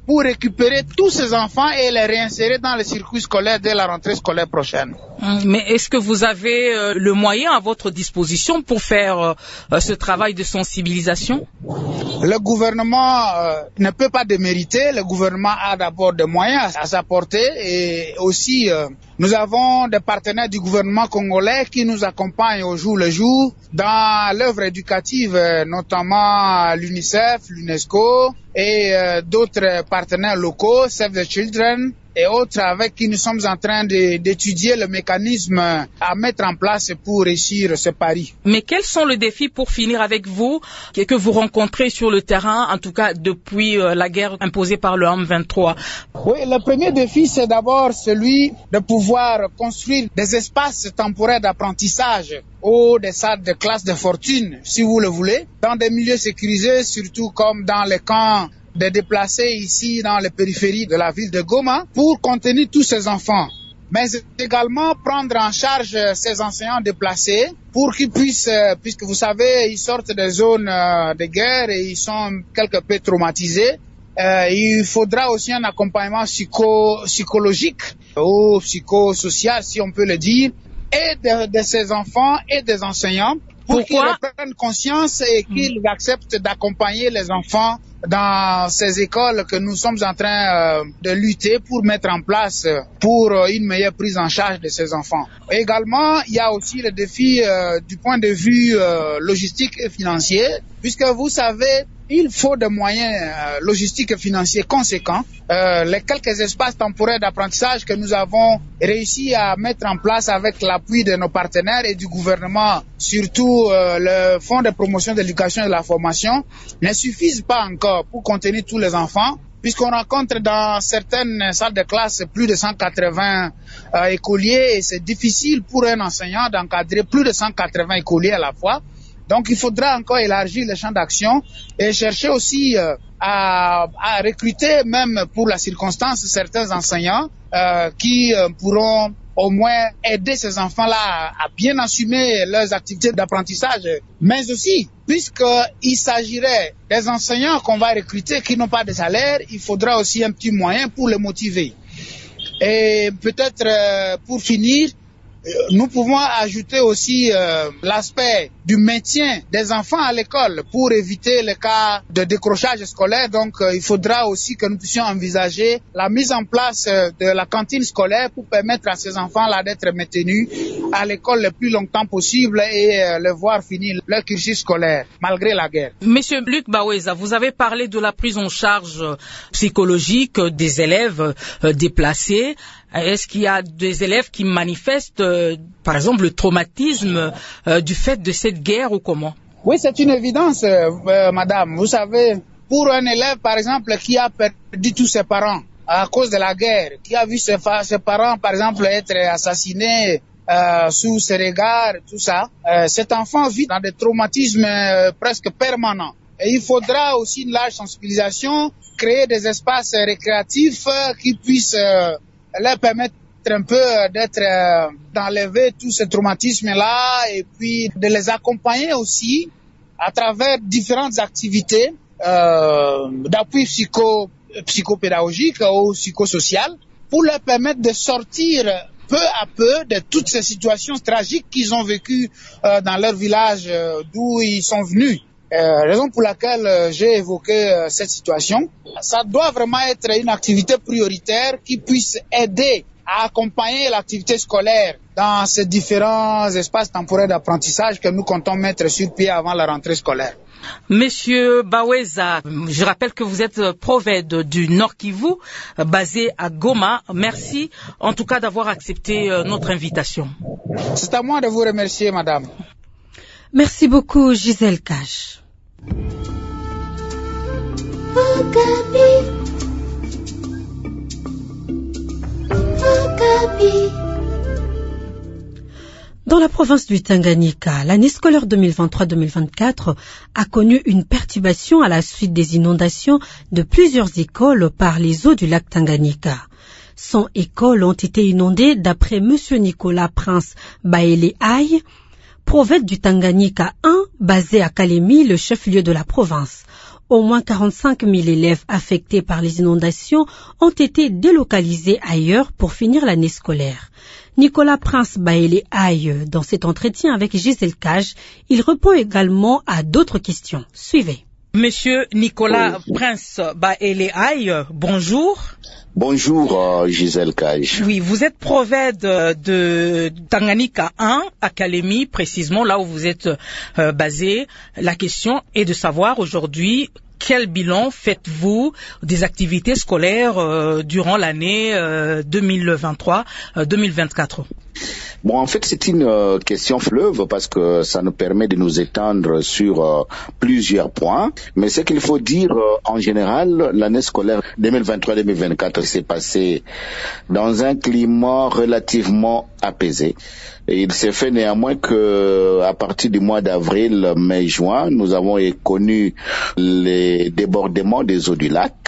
pour récupérer tous ces enfants et les réinsérer dans le circuit scolaire dès la rentrée scolaire prochaine.
Mais est-ce que vous avez euh, le moyen à votre disposition pour faire euh, ce travail de sensibilisation?
Le gouvernement euh, ne peut pas démériter. Le gouvernement a d'abord des moyens à sa portée et aussi euh, nous avons des partenaires du gouvernement congolais qui nous accompagnent au jour le jour dans l'œuvre éducative, notamment l'UNICEF, l'UNESCO et euh, d'autres partenaires locaux, Save the Children et autres, avec qui nous sommes en train de, d'étudier le mécanisme à mettre en place pour réussir ce pari.
Mais quels sont les défis, pour finir avec vous, que vous rencontrez sur le terrain, en tout cas depuis euh, la guerre imposée par le M vingt-trois?
Oui, le premier défi, c'est d'abord celui de pouvoir construire des espaces temporaires d'apprentissage ou des salles de classe de fortune, si vous le voulez, dans des milieux sécurisés, surtout comme dans les camps de déplacer ici dans les périphéries de la ville de Goma pour contenir tous ces enfants, mais également prendre en charge ces enseignants déplacés pour qu'ils puissent, puisque vous savez, ils sortent des zones de guerre et ils sont quelque peu traumatisés. Euh, il faudra aussi un accompagnement psycho, psychologique ou psychosocial, si on peut le dire, et de, de ces enfants et des enseignants pour qu'ils reprennent conscience et qu'ils mmh. acceptent d'accompagner les enfants dans ces écoles que nous sommes en train euh, de lutter pour mettre en place pour euh, une meilleure prise en charge de ces enfants. Également, il y a aussi le défi euh, du point de vue euh, logistique et financier, puisque vous savez, il faut des moyens euh, logistiques et financiers conséquents. Euh, les quelques espaces temporaires d'apprentissage que nous avons réussi à mettre en place avec l'appui de nos partenaires et du gouvernement, surtout euh, le Fonds de promotion de l'éducation et de la formation, ne suffisent pas encore pour contenir tous les enfants, puisqu'on rencontre dans certaines salles de classe plus de cent quatre-vingts euh, écoliers et c'est difficile pour un enseignant d'encadrer plus de cent quatre-vingts écoliers à la fois. Donc il faudra encore élargir le champ d'action et chercher aussi euh, à, à recruter, même pour la circonstance, certains enseignants euh, qui euh, pourront au moins aider ces enfants-là à, à bien assumer leurs activités d'apprentissage, mais aussi, puisqu'il s'agirait des enseignants qu'on va recruter qui n'ont pas de salaire, il faudra aussi un petit moyen pour les motiver. Et peut-être euh, pour finir, nous pouvons ajouter aussi euh, l'aspect du maintien des enfants à l'école pour éviter le cas de décrochage scolaire. Donc, euh, il faudra aussi que nous puissions envisager la mise en place euh, de la cantine scolaire pour permettre à ces enfants-là d'être maintenus à l'école le plus longtemps possible et euh, les voir finir leur cursus scolaire, malgré la guerre.
Monsieur Luc Baweza, vous avez parlé de la prise en charge psychologique des élèves euh, déplacés. Est-ce qu'il y a des élèves qui manifestent, euh, par exemple, le traumatisme euh, du fait de cette guerre ou comment?
Oui, c'est une évidence, euh, euh, madame. Vous savez, pour un élève, par exemple, qui a perdu tous ses parents à cause de la guerre, qui a vu ses, ses parents, par exemple, être assassinés euh, sous ses regards, tout ça, euh, cet enfant vit dans des traumatismes euh, presque permanents. Et il faudra aussi une large sensibilisation, créer des espaces récréatifs euh, qui puissent... Euh, leur permettre un peu d'être, euh, d'enlever tout ce traumatisme-là et puis de les accompagner aussi à travers différentes activités euh, d'appui psycho, psychopédagogique ou psychosocial pour leur permettre de sortir peu à peu de toutes ces situations tragiques qu'ils ont vécues euh, dans leur village euh, d'où ils sont venus. Euh, raison pour laquelle euh, j'ai évoqué euh, cette situation. Ça doit vraiment être une activité prioritaire qui puisse aider à accompagner l'activité scolaire dans ces différents espaces temporaires d'apprentissage que nous comptons mettre sur pied avant la rentrée scolaire.
Monsieur Baweza, je rappelle que vous êtes provède du Nord Kivu, basé à Goma. Merci en tout cas d'avoir accepté euh, notre invitation.
C'est à moi de vous remercier, madame.
Merci beaucoup, Gisèle Cash. Dans la province du Tanganyika, l'année scolaire deux mille vingt-trois deux mille vingt-quatre a connu une perturbation à la suite des inondations de plusieurs écoles par les eaux du lac Tanganyika. cent écoles ont été inondées d'après Monsieur Nicolas Prince Baele Aïe, prophète du Tanganyika un, basé à Kalemi, le chef-lieu de la province. Au moins quarante-cinq mille élèves affectés par les inondations ont été délocalisés ailleurs pour finir l'année scolaire. Nicolas Prince Baélé Aïe, dans cet entretien avec Gisèle Cage, il répond également à d'autres questions. Suivez.
Monsieur Nicolas oui. Prince Baélé Aïe, bonjour.
Bonjour euh, Gisèle Cage.
Oui, vous êtes prophète de, de Tanganyika un, Académie, précisément là où vous êtes euh, basé. La question est de savoir aujourd'hui quel bilan faites-vous des activités scolaires euh, durant l'année euh, deux mille vingt-trois deux mille vingt-quatre?
Bon, en fait, c'est une euh, question fleuve parce que ça nous permet de nous étendre sur euh, plusieurs points. Mais ce qu'il faut dire, euh, en général, l'année scolaire deux mille vingt-trois deux mille vingt-quatre s'est passée dans un climat relativement apaisé. Et il s'est fait néanmoins que, à partir du mois d'avril, mai, juin, nous avons connu les débordements des eaux du lac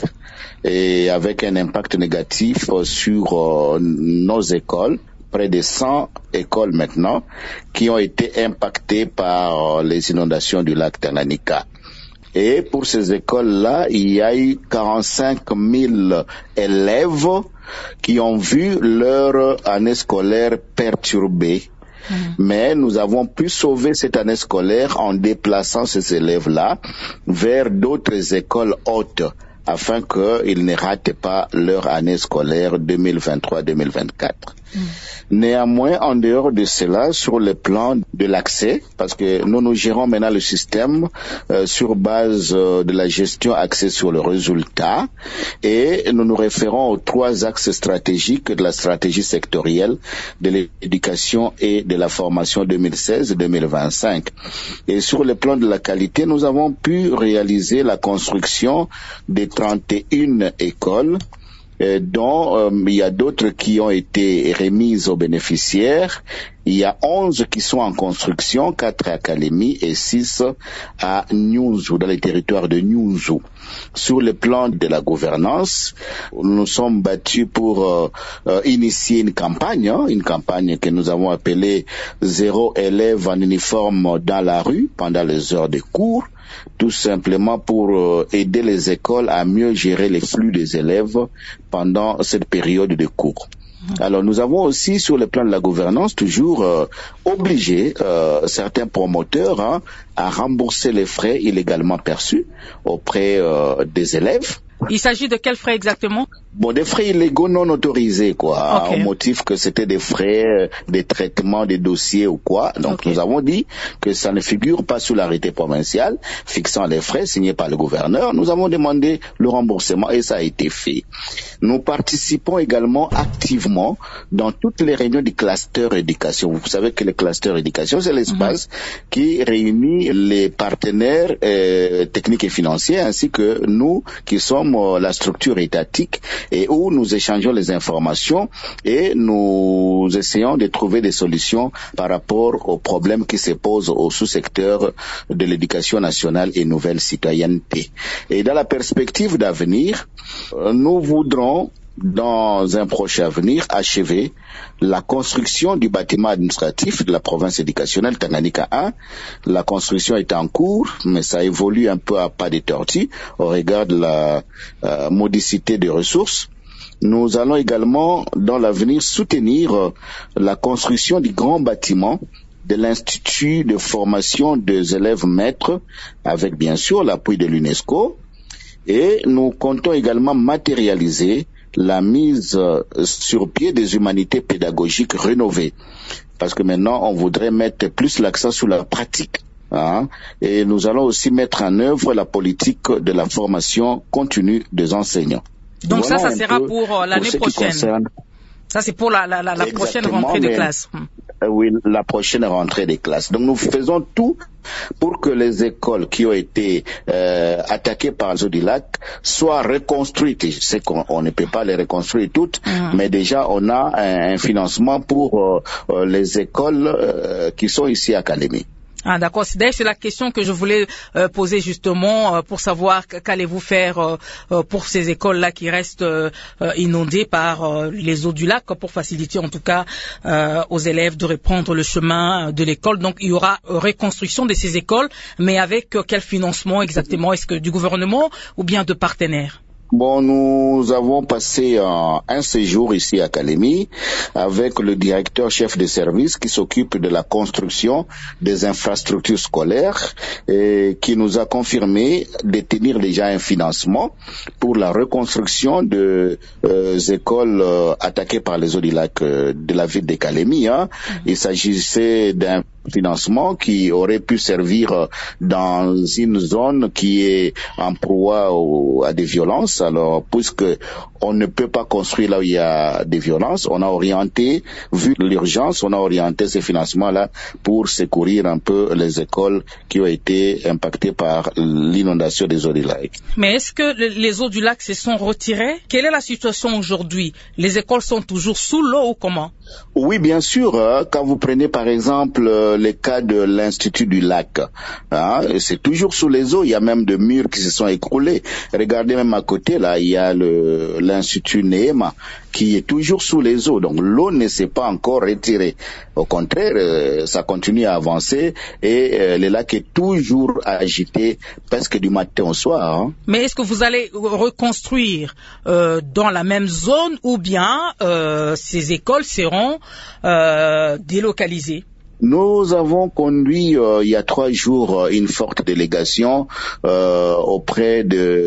et avec un impact négatif sur euh, nos écoles. Près de cent écoles maintenant qui ont été impactées par les inondations du lac Tanganyika. Et pour ces écoles-là, il y a eu quarante-cinq mille élèves qui ont vu leur année scolaire perturbée. Mmh. Mais nous avons pu sauver cette année scolaire en déplaçant ces élèves-là vers d'autres écoles hautes afin qu'ils ne ratent pas leur année scolaire deux mille vingt-trois deux mille vingt-quatre. Mmh. Néanmoins, en dehors de cela, sur le plan de l'accès, parce que nous nous gérons maintenant le système euh, sur base euh, de la gestion axée sur le résultat, et nous nous référons aux trois axes stratégiques de la stratégie sectorielle de l'éducation et de la formation deux mille seize deux mille vingt-cinq. Et sur le plan de la qualité, nous avons pu réaliser la construction de trente et une écoles, Euh, dont euh, il y a d'autres qui ont été remises aux bénéficiaires. Il y a onze qui sont en construction, quatre à Kalemi et six à Nyunzu, dans les territoires de Nyunzu. Sur le plan de la gouvernance, nous sommes battus pour euh, euh, initier une campagne, hein, une campagne que nous avons appelée « Zéro élève en uniforme dans la rue » pendant les heures de cours, tout simplement pour euh, aider les écoles à mieux gérer les flux des élèves pendant cette période de cours. Alors nous avons aussi sur le plan de la gouvernance toujours euh, obligé euh, certains promoteurs hein, à rembourser les frais illégalement perçus auprès euh, des élèves.
Il s'agit de quels frais exactement?
Bon, des frais illégaux non autorisés, quoi, okay. Au motif que c'était des frais de traitement des dossiers ou quoi. Donc, okay. Nous avons dit que ça ne figure pas sous l'arrêté provincial fixant les frais signé par le gouverneur. Nous avons demandé le remboursement et ça a été fait. Nous participons également activement dans toutes les réunions du cluster éducation. Vous savez que le cluster éducation, c'est l'espace mm-hmm. qui réunit les partenaires euh, techniques et financiers ainsi que nous qui sommes euh, la structure étatique et où nous échangeons les informations et nous essayons de trouver des solutions par rapport aux problèmes qui se posent au sous-secteur de l'éducation nationale et nouvelle citoyenneté. Et dans la perspective d'avenir, nous voudrons dans un prochain avenir achever la construction du bâtiment administratif de la province éducationnelle Tanganyika un. La construction est en cours, mais ça évolue un peu à pas de tortue au regard de la euh, modicité des ressources. Nous allons également dans l'avenir soutenir euh, la construction du grand bâtiment de l'Institut de formation des élèves maîtres avec bien sûr l'appui de l'UNESCO, et nous comptons également matérialiser la mise sur pied des humanités pédagogiques rénovées. Parce que maintenant, on voudrait mettre plus l'accent sur la pratique. Hein, et nous allons aussi mettre en œuvre la politique de la formation continue des enseignants.
Donc voilà ça, ça sera pour l'année pour prochaine. Concerne... Ça, c'est pour la, la, la, la prochaine rentrée de classe.
Euh, oui, la prochaine rentrée des classes. Donc, nous faisons tout pour que les écoles qui ont été euh, attaquées par les eaux du lac soient reconstruites. Je sais qu'on on ne peut pas les reconstruire toutes, mmh. mais déjà, on a un, un financement pour euh, euh, les écoles euh, qui sont ici à Kalemi.
Ah, d'accord. D'ailleurs, c'est la question que je voulais euh, poser justement euh, pour savoir qu'allez-vous faire euh, euh, pour ces écoles-là qui restent euh, inondées par euh, les eaux du lac, pour faciliter en tout cas euh, aux élèves de reprendre le chemin de l'école. Donc, il y aura euh, reconstruction de ces écoles, mais avec euh, quel financement exactement? Est-ce que du gouvernement ou bien de partenaires?
Bon, nous avons passé un, un séjour ici à Kalemi avec le directeur chef de service qui s'occupe de la construction des infrastructures scolaires et qui nous a confirmé détenir déjà un financement pour la reconstruction de euh, écoles euh, attaquées par les eaux du lac euh, de la ville de Kalemi. Hein. Mm-hmm. Il s'agissait d'un financement qui aurait pu servir dans une zone qui est en proie au, à des violences. Alors, puisque on ne peut pas construire là où il y a des violences, on a orienté, vu l'urgence, on a orienté ces financements-là pour secourir un peu les écoles qui ont été impactées par l'inondation des eaux du lac.
Mais est-ce que les eaux du lac se sont retirées? Quelle est la situation aujourd'hui? Les écoles sont toujours sous l'eau ou comment?
Oui, bien sûr. Quand vous prenez par exemple le cas de l'Institut du lac, hein, c'est toujours sous les eaux. Il y a même des murs qui se sont écroulés. Regardez même à côté, là, il y a le, l'Institut Neema qui est toujours sous les eaux. Donc l'eau ne s'est pas encore retirée. Au contraire, euh, ça continue à avancer et euh, le lac est toujours agité presque du matin au soir. Hein.
Mais est-ce que vous allez reconstruire euh, dans la même zone ou bien euh, ces écoles seront euh, délocalisées?
Nous avons conduit euh, il y a trois jours euh, une forte délégation euh, auprès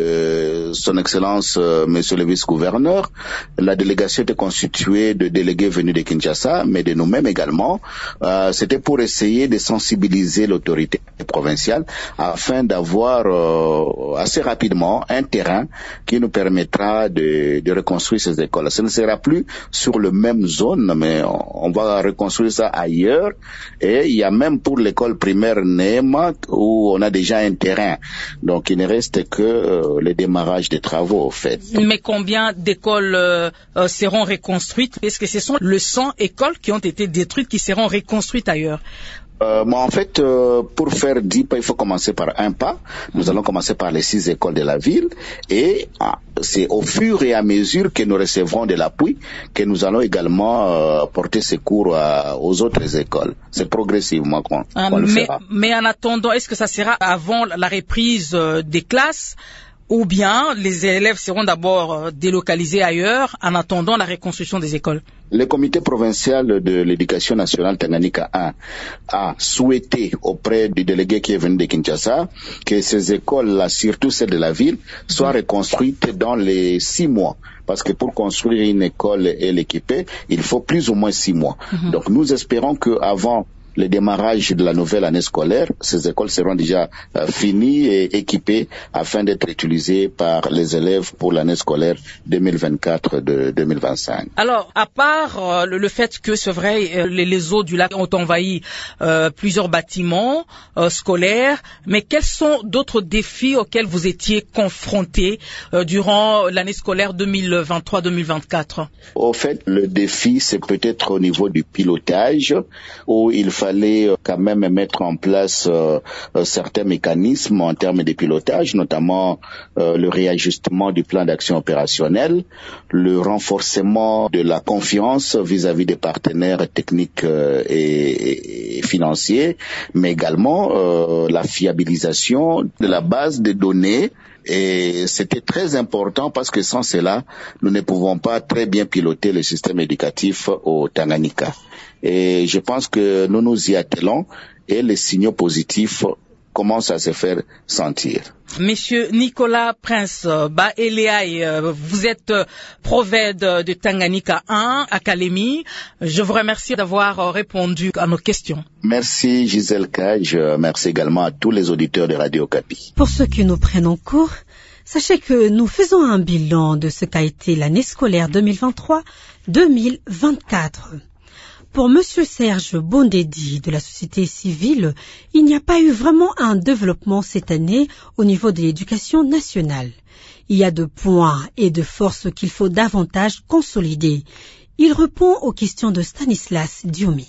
de son Excellence euh, Monsieur le Vice-gouverneur. La délégation était constituée de délégués venus de Kinshasa, mais de nous-mêmes également. Euh, c'était pour essayer de sensibiliser l'autorité provinciale afin d'avoir euh, assez rapidement un terrain qui nous permettra de, de reconstruire ces écoles. Ce ne sera plus sur le même zone, mais on, on va reconstruire ça ailleurs. Et il y a même pour l'école primaire Neema où on a déjà un terrain. Donc il ne reste que euh, le démarrage des travaux au fait.
Mais combien d'écoles euh, euh, seront reconstruites? Est-ce que ce sont les cent écoles qui ont été détruites qui seront reconstruites ailleurs?
Euh, mais en fait, euh, pour faire dix pas, il faut commencer par un pas. Nous allons commencer par les six écoles de la ville et ah, c'est au fur et à mesure que nous recevrons de l'appui que nous allons également euh, porter secours à, aux autres écoles. C'est progressivement qu'on,
ah,
qu'on le
mais,
fera.
Mais en attendant, est-ce que ça sera avant la reprise euh, des classes ou bien les élèves seront d'abord euh, délocalisés ailleurs en attendant la reconstruction des écoles?
Le comité provincial de l'éducation nationale Tanganyika un a souhaité auprès du délégué qui est venu de Kinshasa que ces écoles-là, surtout celles de la ville, soient reconstruites dans les six mois. Parce que pour construire une école et l'équiper, il faut plus ou moins six mois. Mm-hmm. Donc nous espérons qu'avant le démarrage de la nouvelle année scolaire, ces écoles seront déjà euh, finies et équipées afin d'être utilisées par les élèves pour l'année scolaire deux mille vingt-quatre de deux mille vingt-cinq.
Alors, à part euh, le, le fait que c'est vrai, euh, les, les eaux du lac ont envahi euh, plusieurs bâtiments euh, scolaires, mais quels sont d'autres défis auxquels vous étiez confrontés euh, durant l'année scolaire deux mille vingt-trois deux mille vingt-quatre?
Au fait, le défi, c'est peut-être au niveau du pilotage, où il fallait quand même mettre en place euh, certains mécanismes en termes de pilotage, notamment euh, le réajustement du plan d'action opérationnel, le renforcement de la confiance vis-à-vis des partenaires techniques euh, et, et financiers, mais également euh, la fiabilisation de la base de données. Et c'était très important parce que sans cela, nous ne pouvons pas très bien piloter le système éducatif au Tanganyika. Et je pense que nous nous y attelons et les signaux positifs commencent à se faire sentir.
Monsieur Nicolas Prince Baeleaï, vous êtes provède de Tanganyika un à Kalemi. Je vous remercie d'avoir répondu à nos questions.
Merci Gisèle Cage, merci également à tous les auditeurs de Radio Okapi.
Pour ceux qui nous prennent en cours, sachez que nous faisons un bilan de ce qu'a été l'année scolaire deux mille vingt-trois deux mille vingt-quatre. Pour Monsieur Serge Bondedi de la société civile, il n'y a pas eu vraiment un développement cette année au niveau de l'éducation nationale. Il y a de points et de forces qu'il faut davantage consolider. Il répond aux questions de Stanislas Diomi.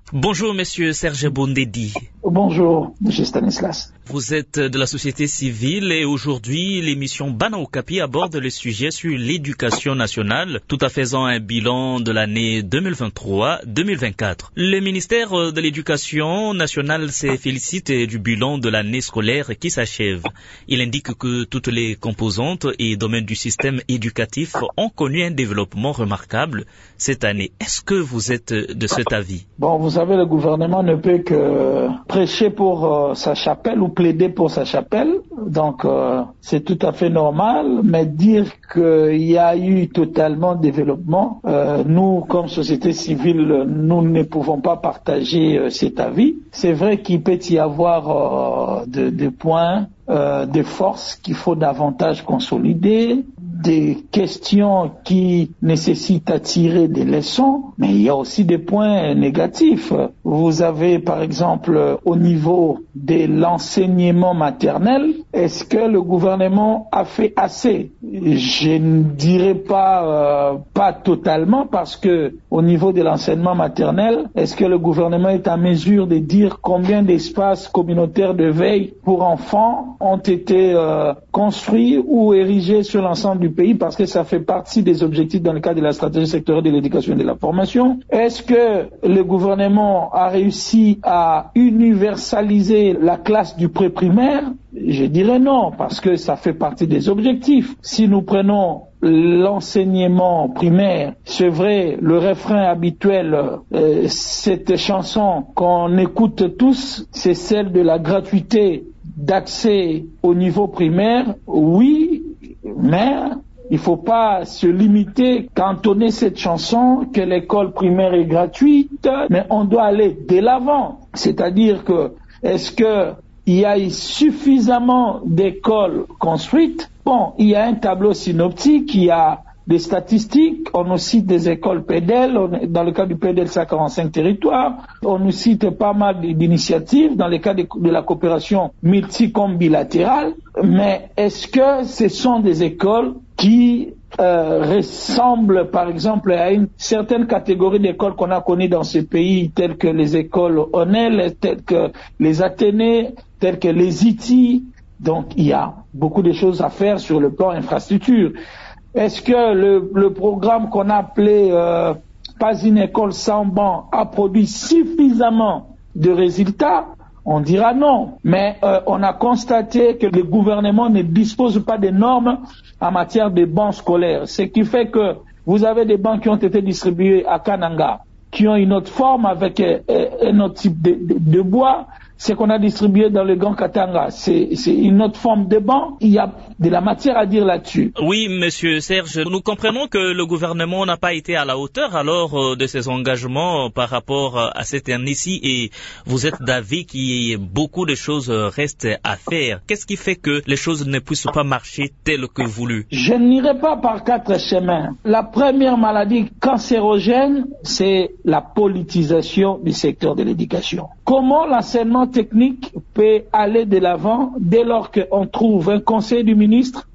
Bonjour, monsieur Serge Bondedi.
Bonjour, monsieur Stanislas.
Vous êtes de la société civile et aujourd'hui, l'émission Bana Okapi aborde le sujet sur l'éducation nationale, tout en faisant un bilan de l'année deux mille vingt-trois deux mille vingt-quatre. Le ministère de l'Éducation nationale se félicite du bilan de l'année scolaire qui s'achève. Il indique que toutes les composantes et domaines du système éducatif ont connu un développement remarquable cette année. Est-ce que vous êtes de cet avis?
Bon, vous savez, le gouvernement ne peut que prêcher pour euh, sa chapelle ou plaider pour sa chapelle. Donc, euh, c'est tout à fait normal. Mais dire qu'il y a eu totalement développement, euh, nous, comme société civile, nous ne pouvons pas partager euh, cet avis. C'est vrai qu'il peut y avoir euh, des de points, euh, des forces qu'il faut davantage consolider, des questions qui nécessitent à tirer des leçons, mais il y a aussi des points négatifs. Vous avez par exemple au niveau de l'enseignement maternel, est-ce que le gouvernement a fait assez? Je ne dirais pas euh, pas totalement, parce que au niveau de l'enseignement maternel, est-ce que le gouvernement est en mesure de dire combien d'espaces communautaires de veille pour enfants ont été euh, construits ou érigés sur l'ensemble du pays, parce que ça fait partie des objectifs dans le cadre de la stratégie sectorielle de l'éducation et de la formation? Est-ce que le gouvernement a réussi à universaliser la classe du pré-primaire? Je dirais non, parce que ça fait partie des objectifs. Si nous prenons l'enseignement primaire, c'est vrai, le refrain habituel, euh, cette chanson qu'on écoute tous, c'est celle de la gratuité d'accès au niveau primaire, oui, mais il ne faut pas se limiter, cantonner cette chanson que l'école primaire est gratuite, mais on doit aller de l'avant. C'est-à-dire que, est-ce que il y a suffisamment d'écoles construites? Bon, il y a un tableau synoptique, il y a des statistiques, on nous cite des écoles P D L, on, dans le cas du P D L, c'est à quarante-cinq territoires, on nous cite pas mal d'initiatives dans le cas de, de la coopération multicom bilatérale, mais est-ce que ce sont des écoles qui euh, ressemblent par exemple à une certaine catégorie d'écoles qu'on a connues dans ce pays, telles que les écoles O N E L, telles que les Athénée, telles que les I T I? Donc il y a beaucoup de choses à faire sur le plan infrastructure. Est-ce que le, le programme qu'on a appelé euh, Pas une école sans banc a produit suffisamment de résultats? On dira non. Mais euh, on a constaté que le gouvernement ne dispose pas des normes en matière de bancs scolaires. Ce qui fait que vous avez des bancs qui ont été distribués à Kananga, qui ont une autre forme avec euh, un autre type de, de, de bois. Ce qu'on a distribué dans le Grand Katanga, c'est une autre forme de banc. Il y a de la matière à dire là-dessus.
Oui, monsieur Serge, nous comprenons que le gouvernement n'a pas été à la hauteur alors euh, de ses engagements par rapport à cette année-ci, et vous êtes d'avis qu'il y a beaucoup de choses restent à faire. Qu'est-ce qui fait que les choses ne puissent pas marcher telles que voulu?
Je n'irai pas par quatre chemins. La première maladie cancérogène, c'est la politisation du secteur de l'éducation. Comment l'enseignement technique peut aller de l'avant dès lors qu'on trouve un conseil du ministre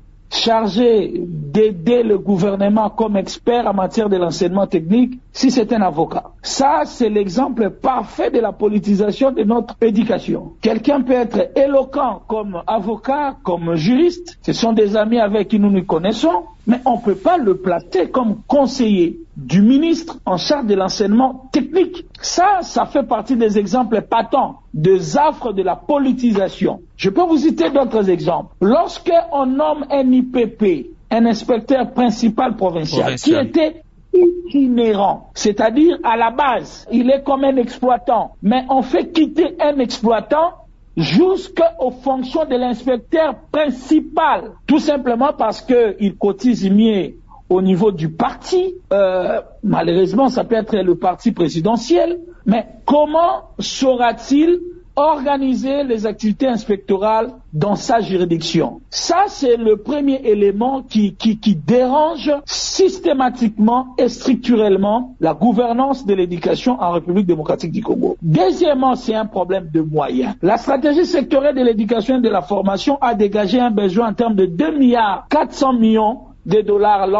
chargé d'aider le gouvernement comme expert en matière de l'enseignement technique si c'est un avocat? Ça, c'est l'exemple parfait de la politisation de notre éducation. Quelqu'un peut être éloquent comme avocat, comme juriste, ce sont des amis avec qui nous nous connaissons, mais on ne peut pas le placer comme conseiller du ministre en charge de l'enseignement technique. Ça, ça fait partie des exemples patents, des affres de la politisation. Je peux vous citer d'autres exemples. Lorsque on nomme un I P P, un inspecteur principal provincial, provincial. qui était itinérant, c'est-à-dire à la base, il est comme un exploitant, mais on fait quitter un exploitant jusqu'aux fonctions de l'inspecteur principal, tout simplement parce qu'il cotise mieux au niveau du parti. Euh, malheureusement, ça peut être le parti présidentiel, mais comment saura-t-il organiser les activités inspectorales dans sa juridiction? Ça, c'est le premier élément qui, qui, qui dérange systématiquement et structurellement la gouvernance de l'éducation en République démocratique du Congo. Deuxièmement, c'est un problème de moyens. La stratégie sectorielle de l'éducation et de la formation a dégagé un besoin en termes de deux milliards quatre cents millions de dollars l'an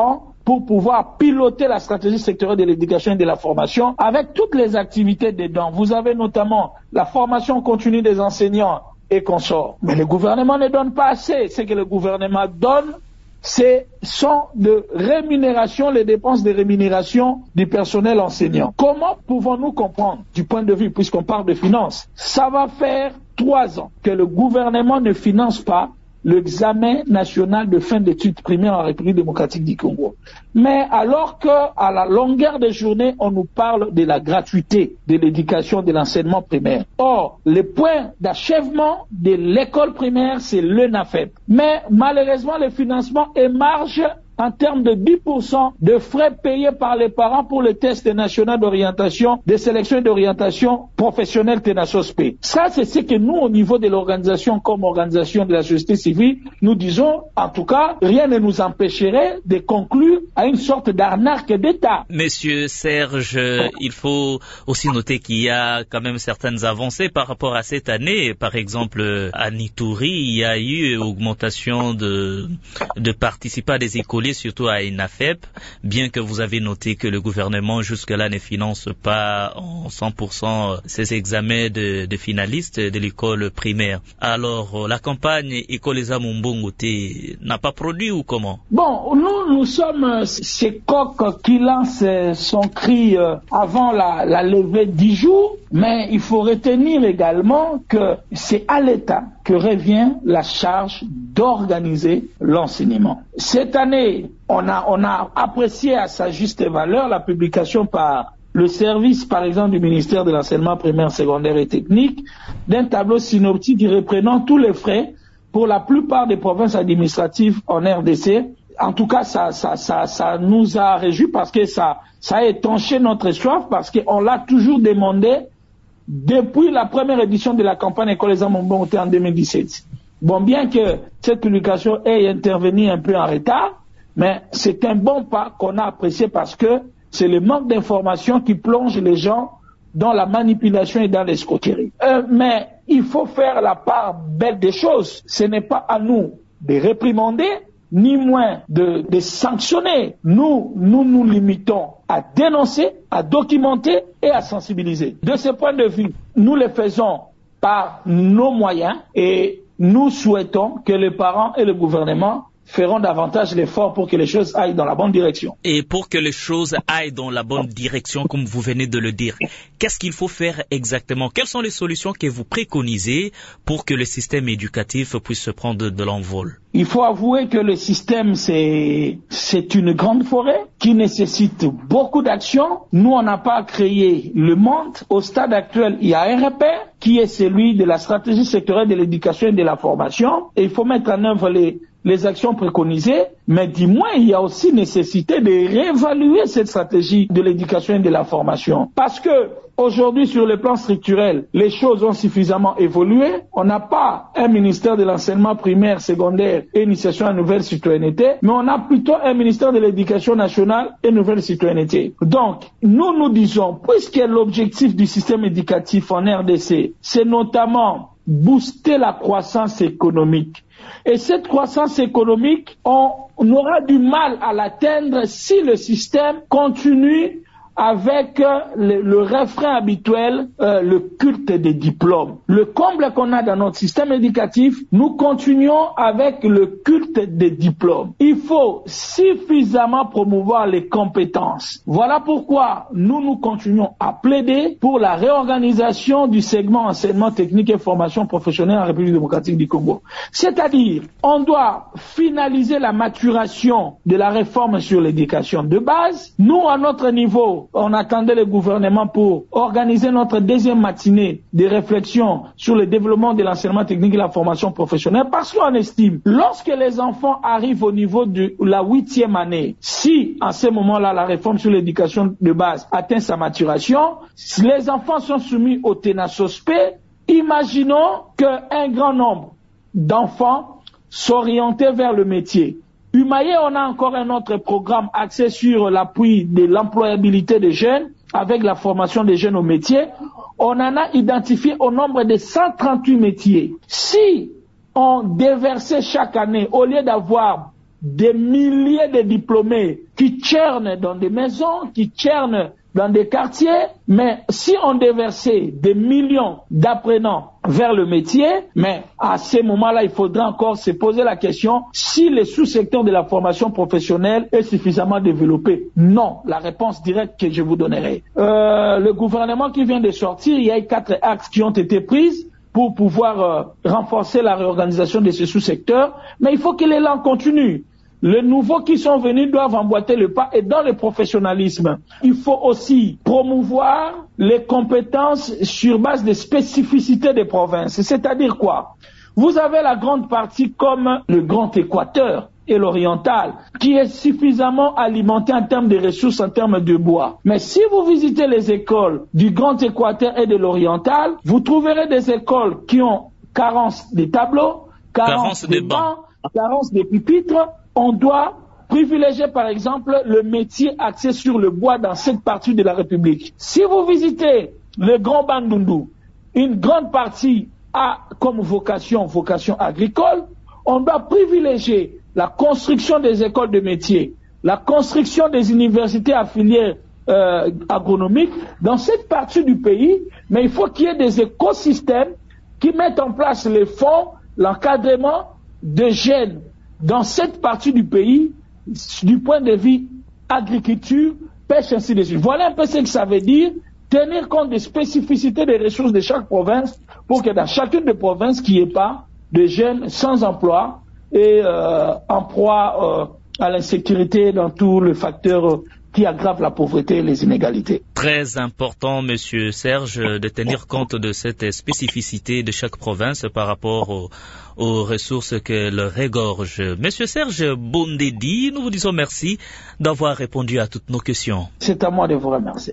pour pouvoir piloter la stratégie sectorielle de l'éducation et de la formation avec toutes les activités dedans. Vous avez notamment la formation continue des enseignants et consorts. Mais le gouvernement ne donne pas assez. Ce que le gouvernement donne, c'est sont de rémunération, les dépenses de rémunération du personnel enseignant. Comment pouvons-nous comprendre du point de vue, puisqu'on parle de finances, ça va faire trois ans que le gouvernement ne finance pas l'examen national de fin d'études primaires en République démocratique du Congo. Mais alors qu'à la longueur des journées, on nous parle de la gratuité de l'éducation de l'enseignement primaire. Or, le point d'achèvement de l'école primaire, c'est l'E N A F E P. Mais malheureusement, le financement émarge en termes de dix pour cent de frais payés par les parents pour le test national d'orientation, de sélection et d'orientation professionnelle TENASOSP. Ça, c'est ce que nous, au niveau de l'organisation, comme organisation de la société civile, nous disons, en tout cas, rien ne nous empêcherait de conclure à une sorte d'arnaque d'État.
Monsieur Serge, il faut aussi noter qu'il y a quand même certaines avancées par rapport à cette année. Par exemple, à Nitouri, il y a eu augmentation de, de participants des écoliers, surtout à E N A F E P, bien que vous avez noté que le gouvernement jusque-là ne finance pas en cent pour cent ces examens de, de finalistes de l'école primaire. Alors, la campagne Ekoleza Mumbongote n'a pas produit ou comment?
Bon, nous, nous sommes ces coqs qui lancent son cri avant la, la levée dix jours, mais il faut retenir également que c'est à l'État que revient la charge d'organiser l'enseignement. Cette année, on a, on a apprécié à sa juste valeur la publication par le service, par exemple, du ministère de l'enseignement primaire, secondaire et technique, d'un tableau synoptique reprenant tous les frais pour la plupart des provinces administratives en R D C. En tout cas, ça, ça, ça, ça nous a réjouis parce que ça, ça a étanché notre soif, parce qu'on l'a toujours demandé depuis la première édition de la campagne Ekoleza Mumbongote en deux mille dix-sept. Bon, bien que cette publication ait intervenu un peu en retard, mais c'est un bon pas qu'on a apprécié parce que c'est le manque d'information qui plonge les gens dans la manipulation et dans l'escroquerie. Euh, mais il faut faire la part belle des choses. Ce n'est pas à nous de réprimander, ni moins de, de sanctionner. Nous, nous nous limitons à dénoncer, à documenter et à sensibiliser. De ce point de vue, nous le faisons par nos moyens et nous souhaitons que les parents et le gouvernement feront davantage l'effort pour que les choses aillent dans la bonne direction.
Et pour que les choses aillent dans la bonne direction, comme vous venez de le dire, qu'est-ce qu'il faut faire exactement? Quelles sont les solutions que vous préconisez pour que le système éducatif puisse se prendre de l'envol?
Il faut avouer que le système, c'est, c'est une grande forêt qui nécessite beaucoup d'actions. Nous, on n'a pas créé le monde. Au stade actuel, il y a un repère qui est celui de la stratégie sectorielle de l'éducation et de la formation. Et il faut mettre en œuvre les les actions préconisées, mais du moins, il y a aussi nécessité de réévaluer cette stratégie de l'éducation et de la formation. Parce que aujourd'hui, sur le plan structurel, les choses ont suffisamment évolué. On n'a pas un ministère de l'enseignement primaire, secondaire et initiation à la nouvelle citoyenneté, mais on a plutôt un ministère de l'éducation nationale et nouvelle citoyenneté. Donc, nous nous disons, puisque l'objectif du système éducatif en R D C, c'est notamment booster la croissance économique. Et cette croissance économique, on, on aura du mal à l'atteindre si le système continue avec le, le refrain habituel, euh, le culte des diplômes. Le comble qu'on a dans notre système éducatif, nous continuons avec le culte des diplômes. Il faut suffisamment promouvoir les compétences. Voilà pourquoi nous nous continuons à plaider pour la réorganisation du segment enseignement technique et formation professionnelle en République démocratique du Congo. C'est-à-dire, on doit finaliser la maturation de la réforme sur l'éducation de base. Nous, à notre niveau, on attendait le gouvernement pour organiser notre deuxième matinée de réflexion sur le développement de l'enseignement technique et la formation professionnelle parce qu'on estime, lorsque les enfants arrivent au niveau de la huitième année, si en ce moment-là la réforme sur l'éducation de base atteint sa maturation, les enfants sont soumis au TENASOSP, imaginons qu'un grand nombre d'enfants s'orientaient vers le métier. Humaye, on a encore un autre programme axé sur l'appui de l'employabilité des jeunes avec la formation des jeunes au métier. On en a identifié au nombre de cent trente-huit métiers. Si on déversait chaque année, au lieu d'avoir des milliers de diplômés qui tchernent dans des maisons, qui tchernent dans des quartiers, mais si on déversait des millions d'apprenants vers le métier, mais à ce moment-là, il faudra encore se poser la question si le sous-secteur de la formation professionnelle est suffisamment développé. Non, la réponse directe que je vous donnerai. Euh, le gouvernement qui vient de sortir, il y a quatre axes qui ont été pris pour pouvoir euh, renforcer la réorganisation de ce sous-secteur, mais il faut que l'élan continue. Les nouveaux qui sont venus doivent emboîter le pas et dans le professionnalisme, il faut aussi promouvoir les compétences sur base des spécificités des provinces. C'est-à-dire quoi? Vous avez la grande partie comme le Grand Équateur et l'Oriental, qui est suffisamment alimenté en termes de ressources, en termes de bois. Mais si vous visitez les écoles du Grand Équateur et de l'Oriental, vous trouverez des écoles qui ont carence des tableaux, carence, carence des bancs, carence des pupitres. On doit privilégier, par exemple, le métier axé sur le bois dans cette partie de la République. Si vous visitez le Grand Bandundu, une grande partie a comme vocation, vocation agricole, on doit privilégier la construction des écoles de métiers, la construction des universités à filière euh, agronomique dans cette partie du pays, mais il faut qu'il y ait des écosystèmes qui mettent en place les fonds, l'encadrement de jeunes dans cette partie du pays, du point de vue agriculture, pêche, ainsi de suite. Voilà un peu ce que ça veut dire, tenir compte des spécificités des ressources de chaque province pour que dans chacune des provinces, qu'il n'y ait pas de jeunes sans emploi et euh, en proie euh, à l'insécurité dans tous les facteurs euh, qui aggravent la pauvreté et les inégalités.
Très important, Monsieur Serge, de tenir compte de cette spécificité de chaque province par rapport aux, aux ressources qu'elle regorge. Monsieur Serge Bondedi, nous vous disons merci d'avoir répondu à toutes nos questions.
C'est à moi de vous remercier.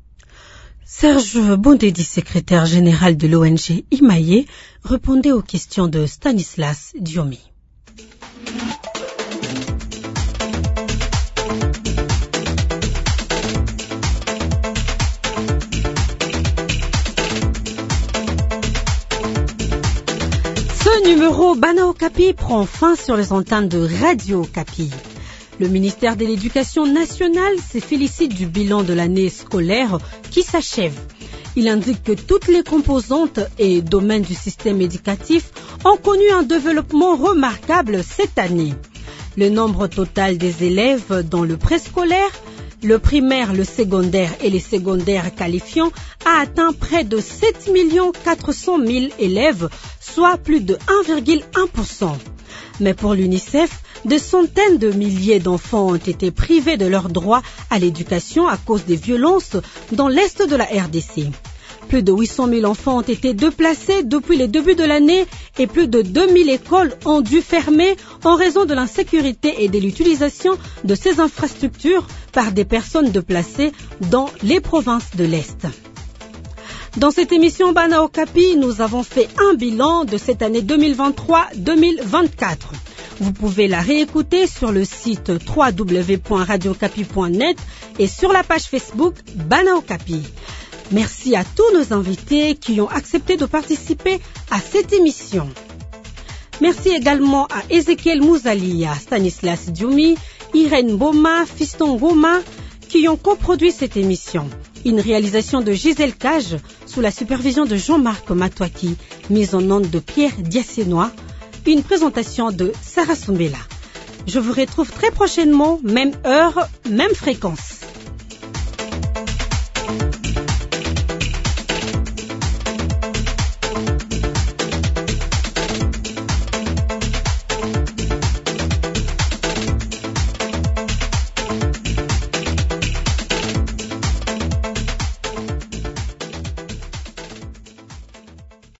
Serge Bondedi, secrétaire général de l'O N G Imaye, répondait aux questions de Stanislas Diomi. Ce numéro Bana Okapi prend fin sur les antennes de Radio Okapi. Le ministère de l'Éducation nationale se félicite du bilan de l'année scolaire qui s'achève. Il indique que toutes les composantes et domaines du système éducatif ont connu un développement remarquable cette année. Le nombre total des élèves dans le préscolaire, le primaire, le secondaire et les secondaires qualifiants a atteint près de sept millions quatre cent mille élèves, soit plus de un virgule un pour cent. Mais pour l'UNICEF, des centaines de milliers d'enfants ont été privés de leur droit à l'éducation à cause des violences dans l'est de la R D C. Plus de huit cent mille enfants ont été déplacés depuis le début de l'année et plus de deux mille écoles ont dû fermer en raison de l'insécurité et de l'utilisation de ces infrastructures par des personnes déplacées dans les provinces de l'Est. Dans cette émission Bana Okapi, nous avons fait un bilan de cette année deux mille vingt-trois deux mille vingt-quatre. Vous pouvez la réécouter sur le site w w w point radio okapi point net et sur la page Facebook Bana Okapi. Merci à tous nos invités qui ont accepté de participer à cette émission. Merci également à Ezekiel Mouzali, à Stanislas Dioumi, Irène Boma, Fiston Goma, qui ont coproduit cette émission. Une réalisation de Gisèle Cage sous la supervision de Jean-Marc Matouaki, mise en onde de Pierre Diassénois. Une présentation de Sarah Sombela. Je vous retrouve très prochainement, même heure, même fréquence.